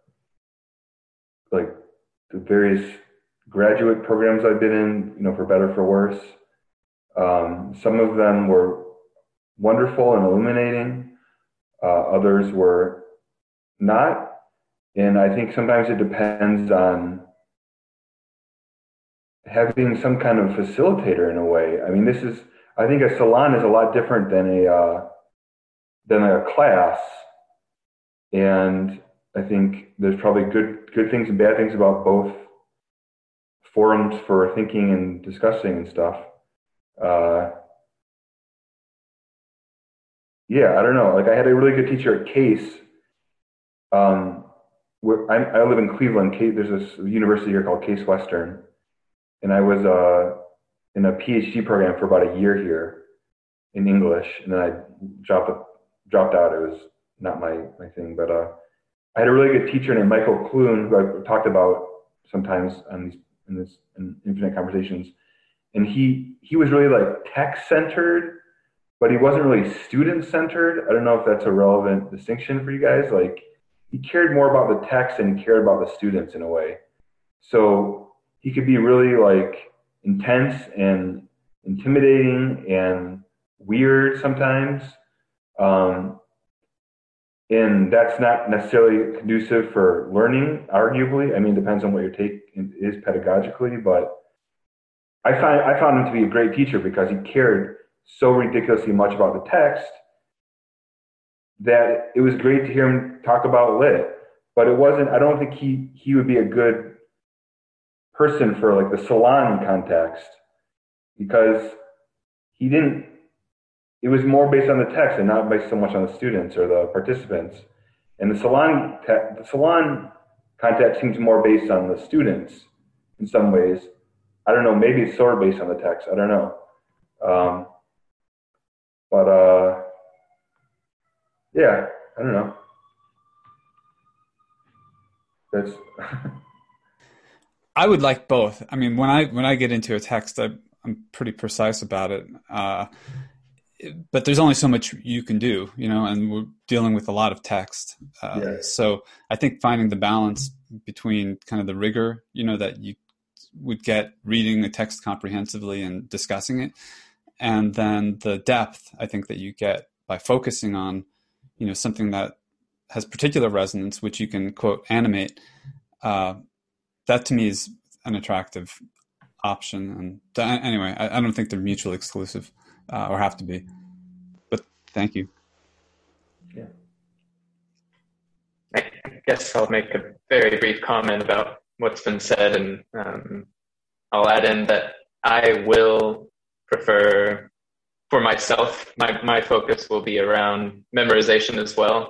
like the various graduate programs I've been in, for better, for worse. Some of them were wonderful and illuminating. Others were not. And I think sometimes it depends on having some kind of facilitator in a way. I mean, I think a salon is a lot different than a class. And I think there's probably good things and bad things about both forums for thinking and discussing and stuff. I don't know. Like, I had a really good teacher at Case, I live in Cleveland. There's this university here called Case Western, and I was in a PhD program for about a year here in English, and then I dropped out. It was not my thing, but I had a really good teacher named Michael Clune, who I've talked about sometimes in Infinite Conversations, and he was really like text centered, but he wasn't really student centered. I don't know if that's a relevant distinction for you guys. Like, he cared more about the text than he cared about the students in a way. So he could be really like intense and intimidating and weird sometimes. And that's not necessarily conducive for learning, arguably. I mean, it depends on what your take is pedagogically, but I found him to be a great teacher because he cared so ridiculously much about the text that it was great to hear him talk about lit. But it wasn't, I don't think he would be a good person for like the salon context, because it was more based on the text and not based so much on the students or the participants. And the salon context seems more based on the students in some ways. I don't know, maybe it's sort of based on the text. I don't know. Yeah, I don't know. That's I would like both. I mean, when I get into a text, I'm pretty precise about it. But there's only so much you can do, and we're dealing with a lot of text. So I think finding the balance between kind of the rigor, that you would get reading the text comprehensively and discussing it, and then the depth, I think, that you get by focusing on, something that has particular resonance, which you can, quote, animate. That to me is an attractive option. And anyway, I don't think they're mutually exclusive. Or have to be. But thank you. Yeah. I guess I'll make a very brief comment about what's been said, and I'll add in that I will prefer, for myself, my focus will be around memorization as well.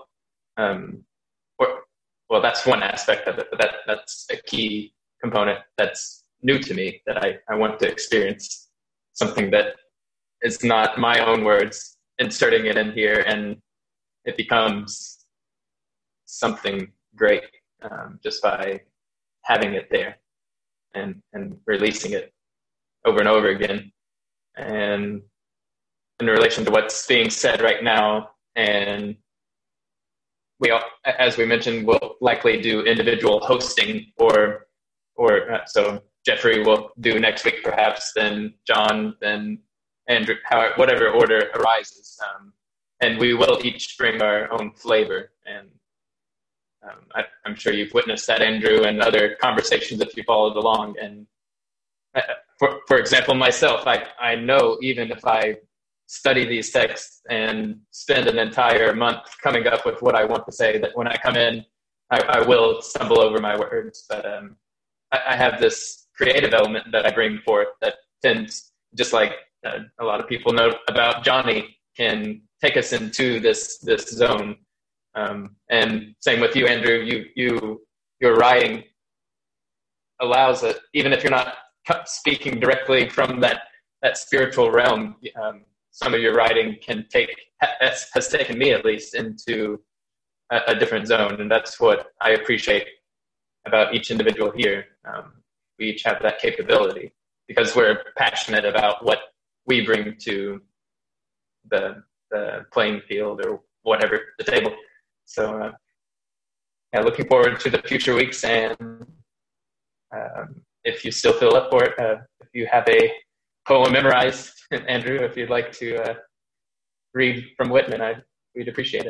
Well, that's one aspect of it, but that's a key component that's new to me, that I want to experience something that it's not my own words, inserting it in here, and it becomes something great just by having it there and releasing it over and over again. And in relation to what's being said right now, and as we mentioned, we'll likely do individual hosting, or so Jeffrey will do next week perhaps, then John, then Andrew, whatever order arises, and we will each bring our own flavor. And I'm sure you've witnessed that, Andrew, and other conversations if you followed along. And for example, myself, I know even if I study these texts and spend an entire month coming up with what I want to say, that when I come in, I will stumble over my words. But I have this creative element that I bring forth that tends, just like a lot of people know about Johnny, can take us into this zone. And same with you, Andrew. Your writing allows it, even if you're not speaking directly from that spiritual realm. Some of your writing has taken me, at least, into a different zone, and that's what I appreciate about each individual here. We each have that capability because we're passionate about what we bring to the playing field, or whatever, the table. So, looking forward to the future weeks, and if you still feel up for it, if you have a poem memorized, Andrew, if you'd like to read from Whitman, we'd appreciate it.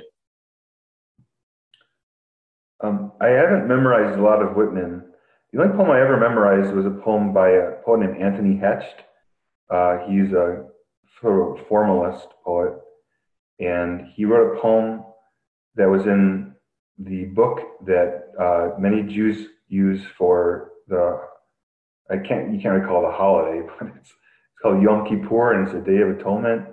I haven't memorized a lot of Whitman. The only poem I ever memorized was a poem by a poet named Anthony Hecht. He's a sort of formalist poet, and he wrote a poem that was in the book that many Jews use for you can't recall the holiday, but it's called Yom Kippur, and it's a Day of Atonement.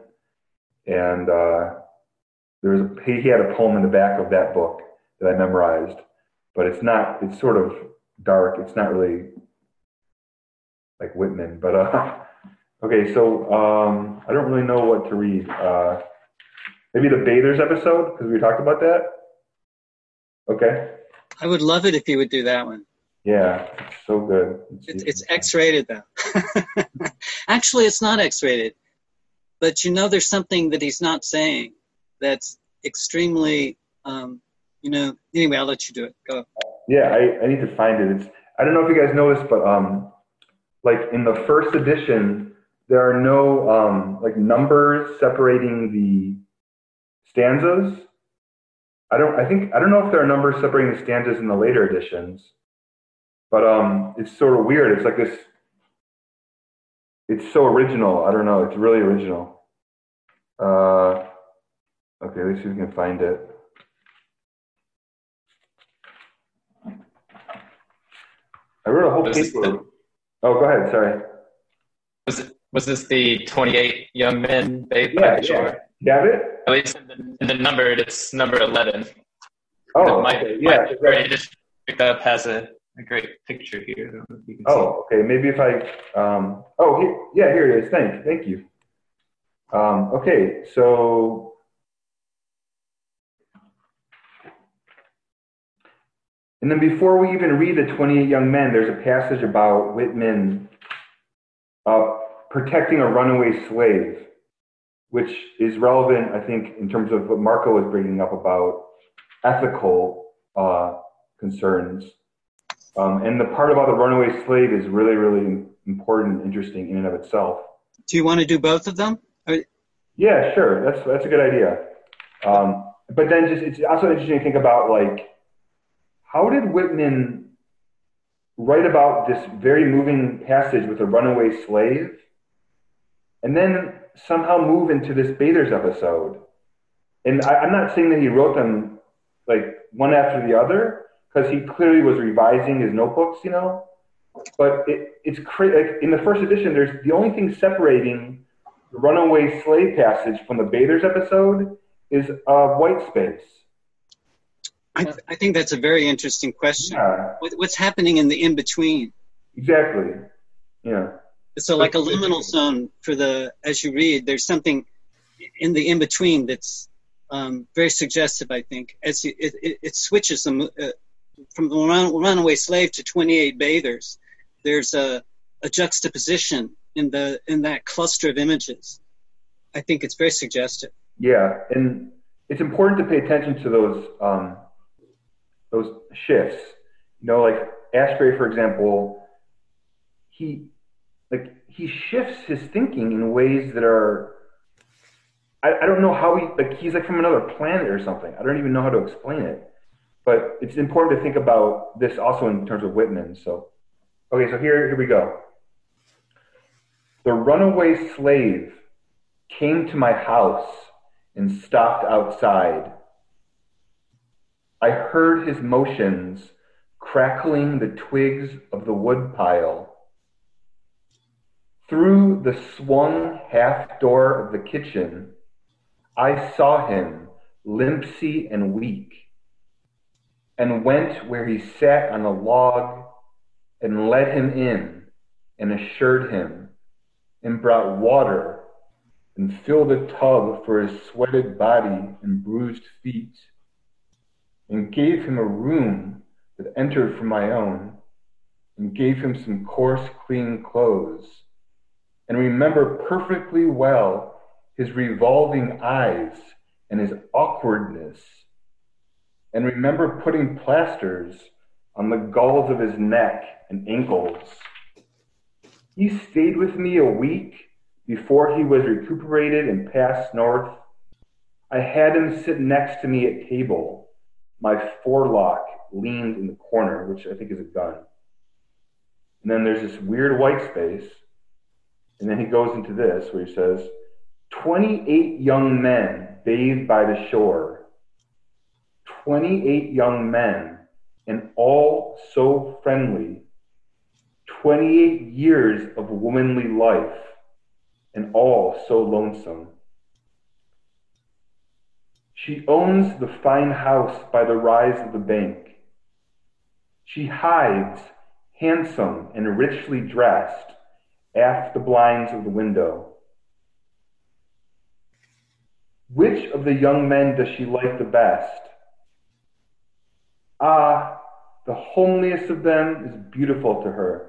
And he had a poem in the back of that book that I memorized. but it's not. It's sort of dark. It's not really like Whitman, but okay. So I don't really know what to read. Maybe the Bathers episode because we talked about that. Okay. I would love it if you would do that one. Yeah, it's so good. It's X-rated though. Actually, it's not X-rated, but there's something that he's not saying that's extremely, Anyway, I'll let you do it. Go. Yeah, I need to find it. I don't know if you guys noticed, but like in the first edition, there are no like numbers separating the stanzas. I don't know if there are numbers separating the stanzas in the later editions, but it's sort of weird. It's like this. It's so original. I don't know. It's really original. Okay, let's see if we can find it. I wrote a whole paper. Oh, go ahead. Sorry. Was this the 28 young men bathed by the shore? You have it? At least in the numbered, it's number 11. Oh, my edition picked up has a great picture here. I don't know if you can see. Okay. Maybe if I. Here it is. Thank you. Okay, so. And then before we even read the 28 young men, there's a passage about Whitman protecting a runaway slave, which is relevant, I think, in terms of what Marco was bringing up about ethical concerns. And the part about the runaway slave is really, really important and interesting in and of itself. Do you want to do both of them? Yeah, sure. That's a good idea. But then it's also interesting to think about, like, how did Whitman write about this very moving passage with a runaway slave and then somehow move into this Bathers episode? And I'm not saying that he wrote them like one after the other, because he clearly was revising his notebooks, but it's crazy. Like in the first edition, there's the only thing separating the runaway slave passage from the Bathers episode is a white space. I think that's a very interesting question. Yeah. What's happening in the in-between? Exactly. Yeah. So like a liminal zone as you read, there's something in the in-between that's very suggestive, I think. As it switches them from the runaway slave to 28 bathers. There's a juxtaposition in that cluster of images. I think it's very suggestive. Yeah, and it's important to pay attention to those shifts. Like Ashbery, for example, he shifts his thinking in ways that are, I don't know how he's like from another planet or something. I don't even know how to explain it. But it's important to think about this also in terms of Whitman. So here we go. The runaway slave came to my house and stopped outside. I heard his motions crackling the twigs of the woodpile. Through the swung half door of the kitchen, I saw him limpsy and weak, and went where he sat on a log and led him in and assured him, and brought water and filled a tub for his sweated body and bruised feet, and gave him a room that entered from my own, and gave him some coarse, clean clothes, and remember perfectly well his revolving eyes and his awkwardness, and remember putting plasters on the galls of his neck and ankles. He stayed with me a week before he was recuperated and passed north. I had him sit next to me at table. My forelock leaned in the corner, which I think is a gun. And then there's this weird white space. And then he goes into this where he says, 28 young men bathed by the shore. 28 young men, and all so friendly. 28 years of womanly life, and all so lonesome. She owns the fine house by the rise of the bank. She hides, handsome and richly dressed, aft the blinds of the window. Which of the young men does she like the best? Ah, the homeliest of them is beautiful to her.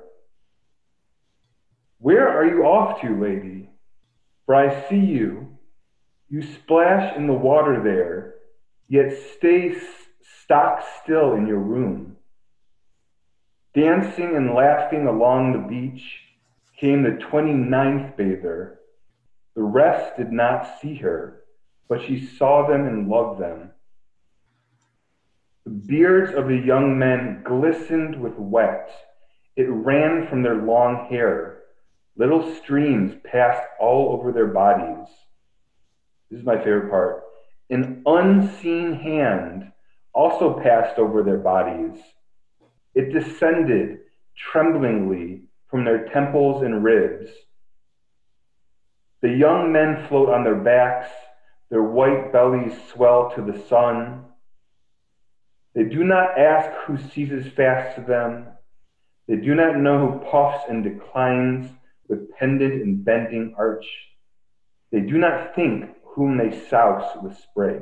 Where are you off to, lady? For I see you. You splash in the water there, yet stay stock still in your room. Dancing and laughing along the beach came the 29th bather. The rest did not see her, but she saw them and loved them. The beards of the young men glistened with wet. It ran from their long hair. Little streams passed all over their bodies. This is my favorite part. An unseen hand also passed over their bodies. It descended tremblingly from their temples and ribs. The young men float on their backs. Their white bellies swell to the sun. They do not ask who seizes fast to them. They do not know who puffs and declines with pendant and bending arch. They do not think whom they souse with spray.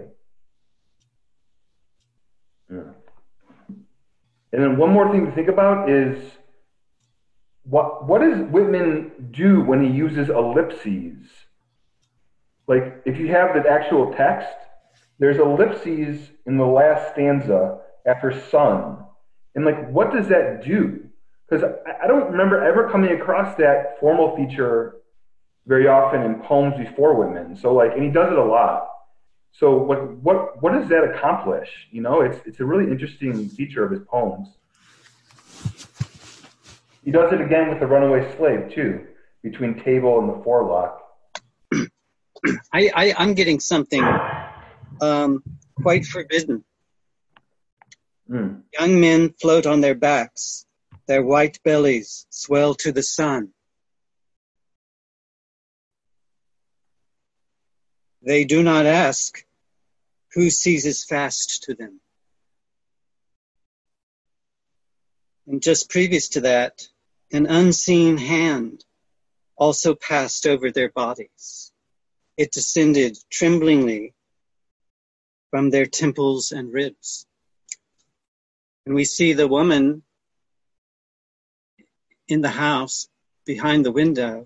Yeah. And then one more thing to think about is what does Whitman do when he uses ellipses? Like if you have the actual text, there's ellipses in the last stanza after sun. And like, what does that do? Because I don't remember ever coming across that formal feature very often in poems before Whitman. So like, and he does it a lot. So what does that accomplish? You know, it's a really interesting feature of his poems. He does it again with the Runaway Slave too, between table and the forelock. I'm getting something quite forbidden. Young men float on their backs. Their white bellies swell to the sun. They do not ask who seizes fast to them. And just previous to that, an unseen hand also passed over their bodies. It descended tremblingly from their temples and ribs. And we see the woman in the house behind the window.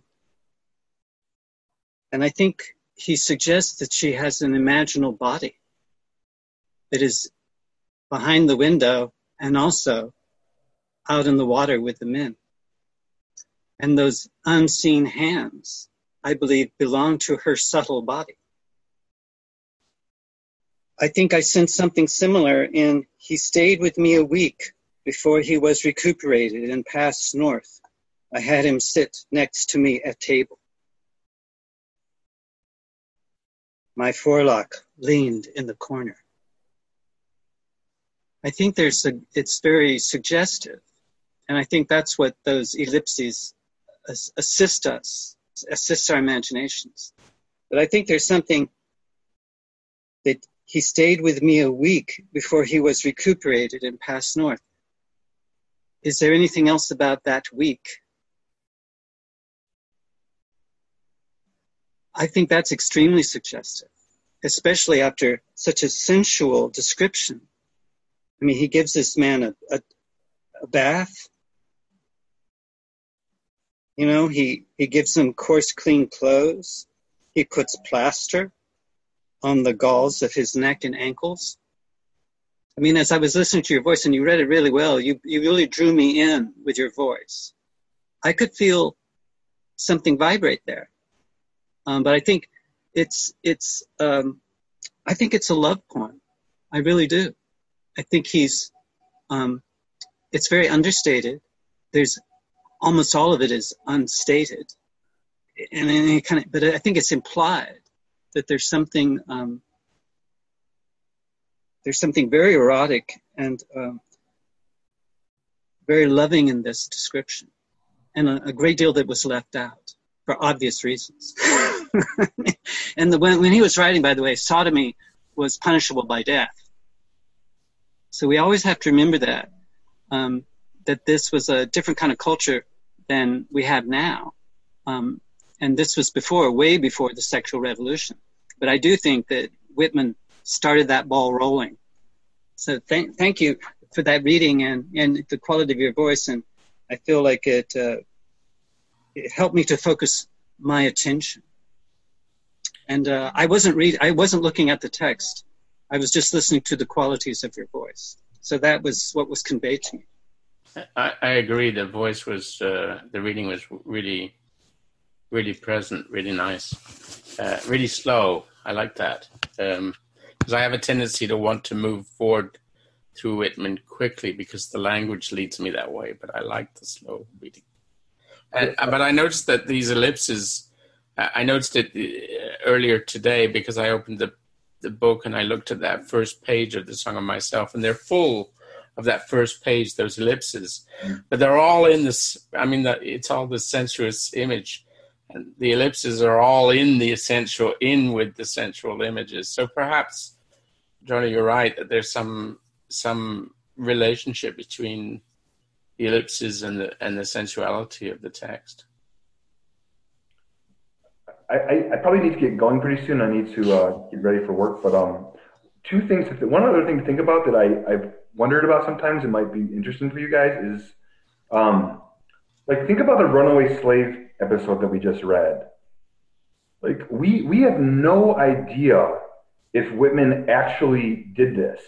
And I think he suggests that she has an imaginal body that is behind the window and also out in the water with the men. And those unseen hands, I believe, belong to her subtle body. I think I sense something similar in He Stayed With Me a Week before he was recuperated and passed north. I had him sit next to me at table. My forelock leaned in the corner. I think it's very suggestive. And I think that's what those ellipses assist our imaginations. But I think there's something that he stayed with me a week before he was recuperated and passed north. Is there anything else about that week? I think that's extremely suggestive, especially after such a sensual description. I mean, he gives this man a bath. You know, he gives him coarse, clean clothes. He puts plaster on the galls of his neck and ankles. I mean, as I was listening to your voice, and you read it really well, you really drew me in with your voice. I could feel something vibrate there. But I think it's a love poem. I really do. I think it's very understated. There's almost all of it is unstated, and but I think it's implied that there's something very erotic and very loving in this description, and a great deal that was left out for obvious reasons. And when he was writing, by the way, sodomy was punishable by death. So we always have to remember that. that this was a different kind of culture than we have now. And this was way before the sexual revolution. But I do think that Whitman started that ball rolling. So thank you for that reading and the quality of your voice. And I feel like it helped me to focus my attention. And I wasn't looking at the text. I was just listening to the qualities of your voice. So that was what was conveyed to me. I agree. The voice was, the reading was really, really present, really nice, really slow. I like that. Because I have a tendency to want to move forward through Whitman quickly because the language leads me that way, but I like the slow reading. But I noticed that these ellipses, I noticed it earlier today because I opened the book and I looked at that first page of the Song of Myself, and they're full of that first page, those ellipses. But they're all in this, it's all the sensuous image. And the ellipses are all in with the sensual images. So perhaps, Johnny, you're right, that there's some relationship between the ellipses and the sensuality of the text. I probably need to get going pretty soon. I need to get ready for work. But one other thing to think about that I've wondered about sometimes, it might be interesting for you guys, is think about the runaway slave episode that we just read. Like we have no idea if Whitman actually did this.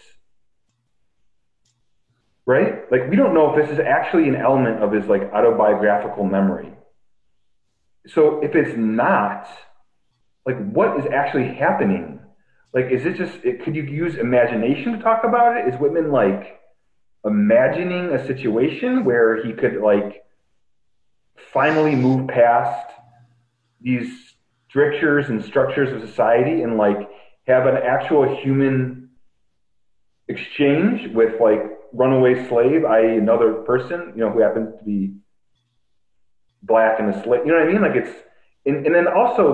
Right? Like we don't know if this is actually an element of his autobiographical memory. So if it's not, what is actually happening? Is it just, could you use imagination to talk about it? Is Whitman imagining a situation where he could finally move past these strictures and structures of society and have an actual human exchange with runaway slave, i.e. another person, who happens to be black and a slave, you know what I mean? It's, and then also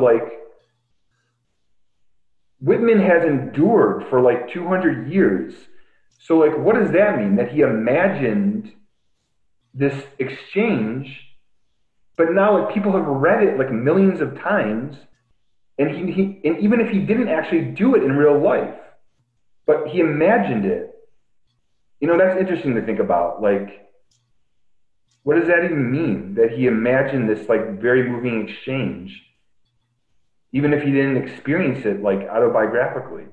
Whitman has endured for 200 years. So what does that mean? That he imagined this exchange, but now people have read it millions of times, and he and even if he didn't actually do it in real life, but he imagined it, that's interesting to think about. What does that even mean? That he imagined this very moving exchange, even if he didn't experience it autobiographically.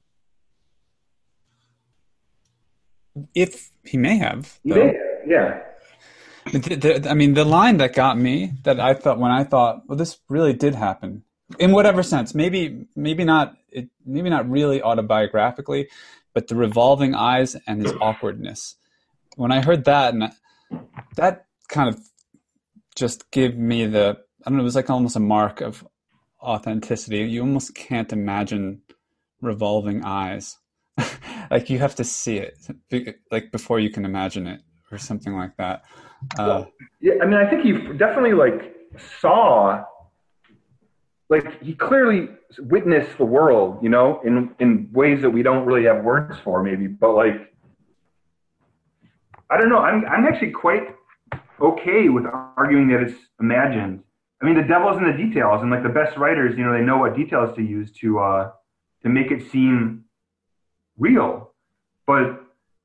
If he may have, though. He may have, yeah. The line that got me, that I thought when I thought, well, this really did happen, in whatever sense, maybe not really autobiographically, but the revolving eyes and his awkwardness. When I heard that, and that kind of just gave me it was almost a mark of authenticity. You almost can't imagine revolving eyes. You have to see it, before you can imagine it, or something like that. Yeah, I think he definitely saw, he clearly witnessed the world, in ways that we don't really have words for, maybe. But I don't know. I'm actually quite okay with arguing that it's imagined. The devil's in the details, and the best writers, they know what details to use to make it seem real. But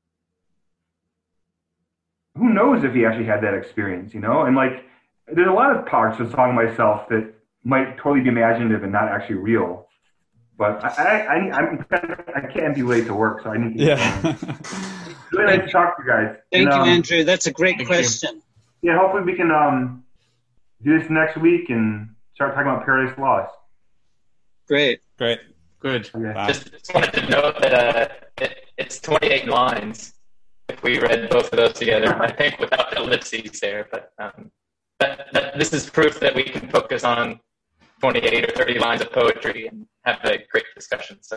who knows if he actually had that experience, And there's a lot of parts of Song of Myself that might totally be imaginative and not actually real. But I can't be late to work, so I need to get going. Really nice to talk to you guys. Thank you, Andrew. That's a great question. Yeah, hopefully we can do this next week and start talking about Paradise Lost. Great. Good. Okay. Wow. Just wanted to note that it's 28 lines if we read both of those together, I think, without the ellipses there. But this is proof that we can focus on 28 or 30 lines of poetry and have a great discussion. So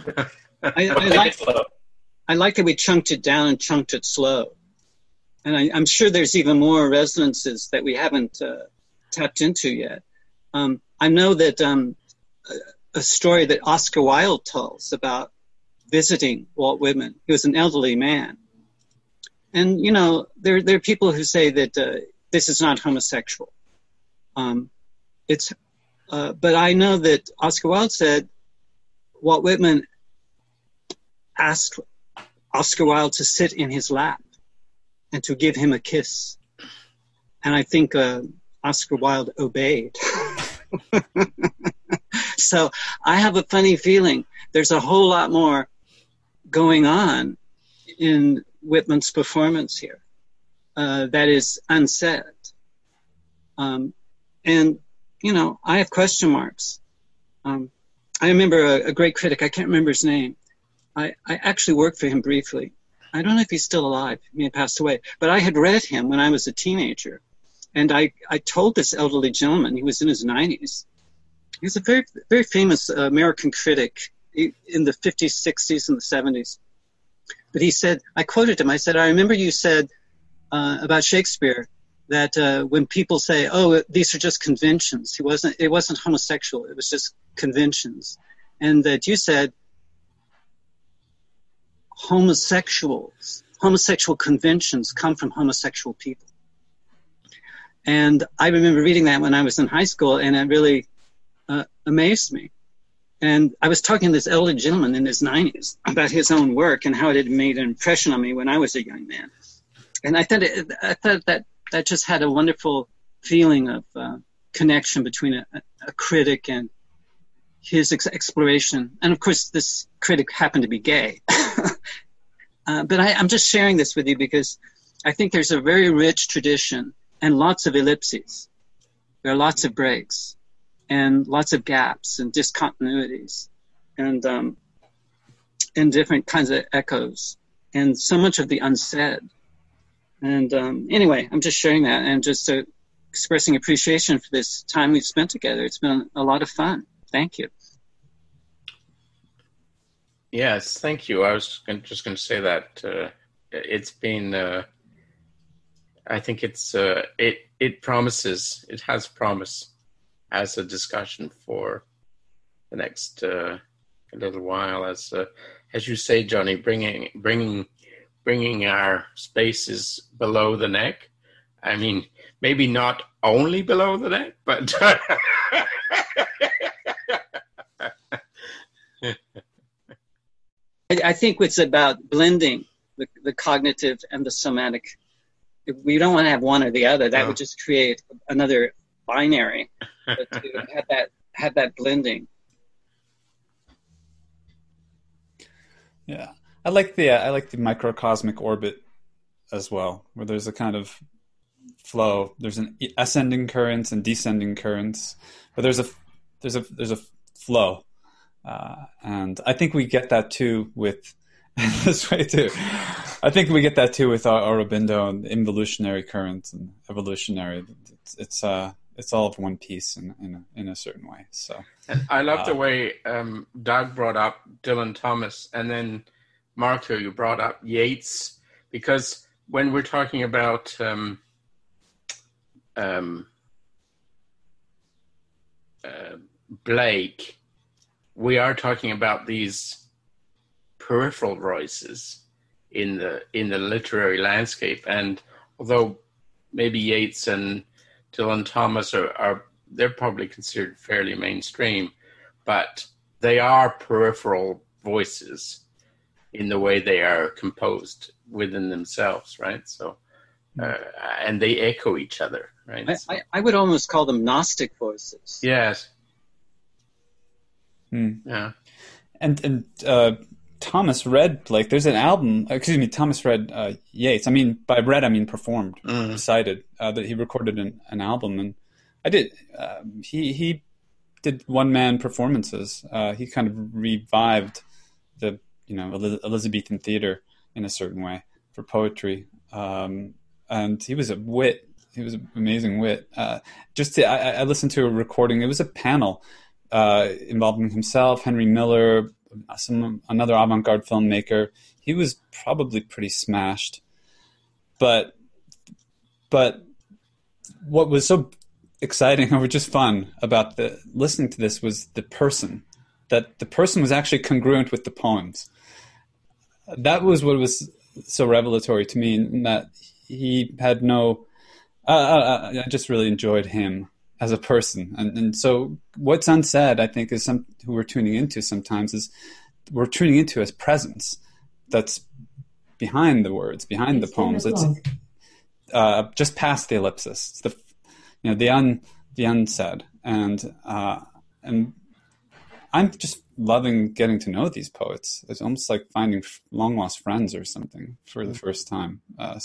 I like that we chunked it down and chunked it slow. And I'm sure there's even more resonances that we haven't tapped into yet. I know that a story that Oscar Wilde tells about visiting Walt Whitman. He was an elderly man. And there are people who say that this is not homosexual. But I know that Oscar Wilde said Walt Whitman asked Oscar Wilde to sit in his lap and to give him a kiss. And I think Oscar Wilde obeyed. So I have a funny feeling there's a whole lot more going on in Whitman's performance here that is unsaid. And, I have question marks. I remember a great critic, I can't remember his name. I actually worked for him briefly. I don't know if he's still alive. He may have passed away. But I had read him when I was a teenager. And I told this elderly gentleman, he was in his 90s. He was a very, very famous American critic in the 50s, 60s, and the 70s. But he said, I quoted him, I said, I remember you said about Shakespeare that when people say, oh, these are just conventions, it wasn't homosexual, it was just conventions. And that you said homosexual conventions come from homosexual people. And I remember reading that when I was in high school, and it really amazed me. And I was talking to this elderly gentleman in his 90s about his own work and how it had made an impression on me when I was a young man. And I thought that just had a wonderful feeling of connection between a critic and his exploration. And of course, this critic happened to be gay. But I'm just sharing this with you because I think there's a very rich tradition and lots of ellipses. There are lots of breaks and lots of gaps and discontinuities and different kinds of echoes and so much of the unsaid. And anyway, I'm just sharing that and just expressing appreciation for this time we've spent together. It's been a lot of fun. Thank you. Yes, thank you. I was just going to say that it's been. I think it promises. It has promise as a discussion for the next little while. As you say, Johnny, bringing our spaces below the neck. I mean, maybe not only below the neck, but. I think it's about blending the cognitive and the somatic. We don't want to have one or the other. That would just create another binary. But to have that blending. Yeah, I like the microcosmic orbit as well, where there's a kind of flow. There's an ascending currents and descending currents, but there's a flow. And I think we get that too with this way too. I think we get that too with Aurobindo and involutionary currents and evolutionary. It's all of one piece in a certain way. So, and I love the way Doug brought up Dylan Thomas, and then Marco, you brought up Yeats, because when we're talking about Blake, we are talking about these peripheral voices in the literary landscape. And although maybe Yeats and Dylan Thomas they're probably considered fairly mainstream, but they are peripheral voices in the way they are composed within themselves, right? So, and they echo each other, right? I would almost call them Gnostic voices. Yes. Yeah, and Thomas read Blake. There's an album. Thomas read Yeats. I mean, by read I mean performed, recited. That he recorded an album, and I did. He did one man performances. He kind of revived the Elizabethan theater in a certain way for poetry, and he was a wit. He was an amazing wit. I listened to a recording. It was a panel. Involving himself, Henry Miller, another avant-garde filmmaker. He was probably pretty smashed. But what was so exciting or just fun about listening to this was the person. That the person was actually congruent with the poems. That was what was so revelatory to me in that he had no. I just really enjoyed him as a person, and so what's unsaid, I think, is some who we're tuning into sometimes is we're tuning into his presence that's behind the words, behind the poems. It's just past the ellipsis. It's the unsaid, and I'm just loving getting to know these poets. It's almost like finding long lost friends or something for the first time.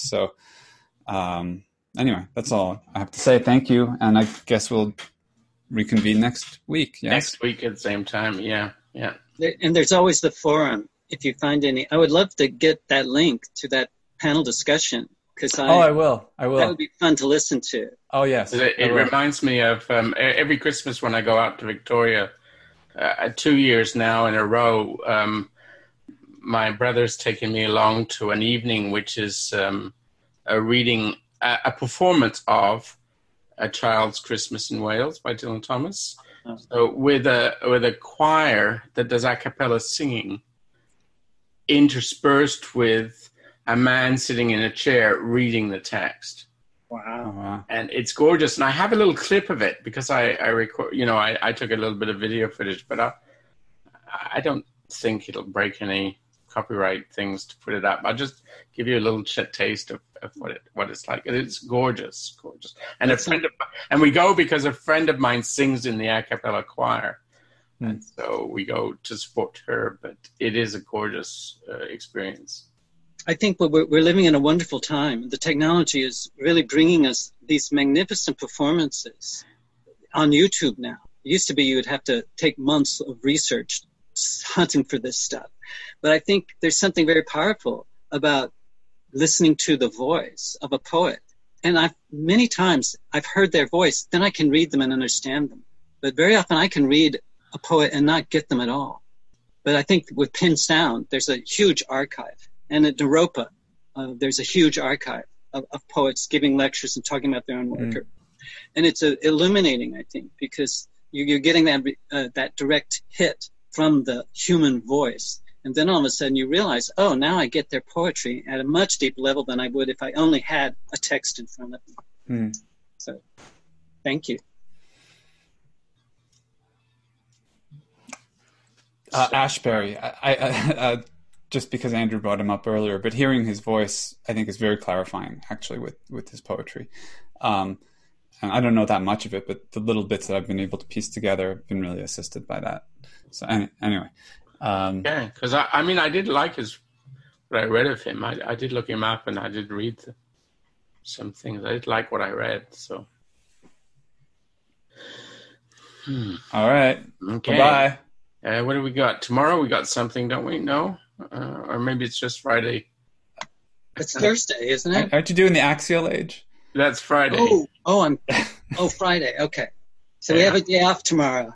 Anyway, that's all I have to say. Thank you, and I guess we'll reconvene next week. Yes? Next week at the same time. Yeah. And there's always the forum. If you find any, I would love to get that link to that panel discussion because I will. That would be fun to listen to. Oh yes, it reminds me of every Christmas when I go out to Victoria. 2 years now in a row, my brother's taken me along to an evening which is a reading, a performance of A Child's Christmas in Wales by Dylan Thomas. Oh. So with a choir that does a cappella singing, interspersed with a man sitting in a chair reading the text. Wow. And it's gorgeous. And I have a little clip of it because I record, I took a little bit of video footage, but I don't think it'll break any copyright things to put it up. I'll just give you a little taste of what it's like. It's gorgeous. And and we go because a friend of mine sings in the a cappella choir. And so we go to support her, but it is a gorgeous experience. I think we're living in a wonderful time. The technology is really bringing us these magnificent performances on YouTube now. It used to be you would have to take months of research hunting for this stuff. But I think there's something very powerful about listening to the voice of a poet. And many times I've heard their voice, then I can read them and understand them. But very often I can read a poet and not get them at all. But I think with Pin Sound, there's a huge archive. And at Naropa, there's a huge archive of poets giving lectures and talking about their own work. And it's illuminating, I think, because you're getting that direct hit from the human voice. And then all of a sudden you realize, oh, now I get their poetry at a much deeper level than I would if I only had a text in front of me. So thank you. Ashbery, I just because Andrew brought him up earlier, but hearing his voice, I think, is very clarifying, actually, with his poetry. And I don't know that much of it, but the little bits that I've been able to piece together have been really assisted by that. So anyway. Yeah, because I did like what I read of him. I did look him up and I did read some things. I did like what I read, so. All right. Okay. Bye-bye. What do we got? Tomorrow we got something, don't we? No? Or maybe it's just Friday. It's Thursday, isn't it? Aren't you doing the Axial Age? That's Friday. Friday. Okay. So we have a day off tomorrow.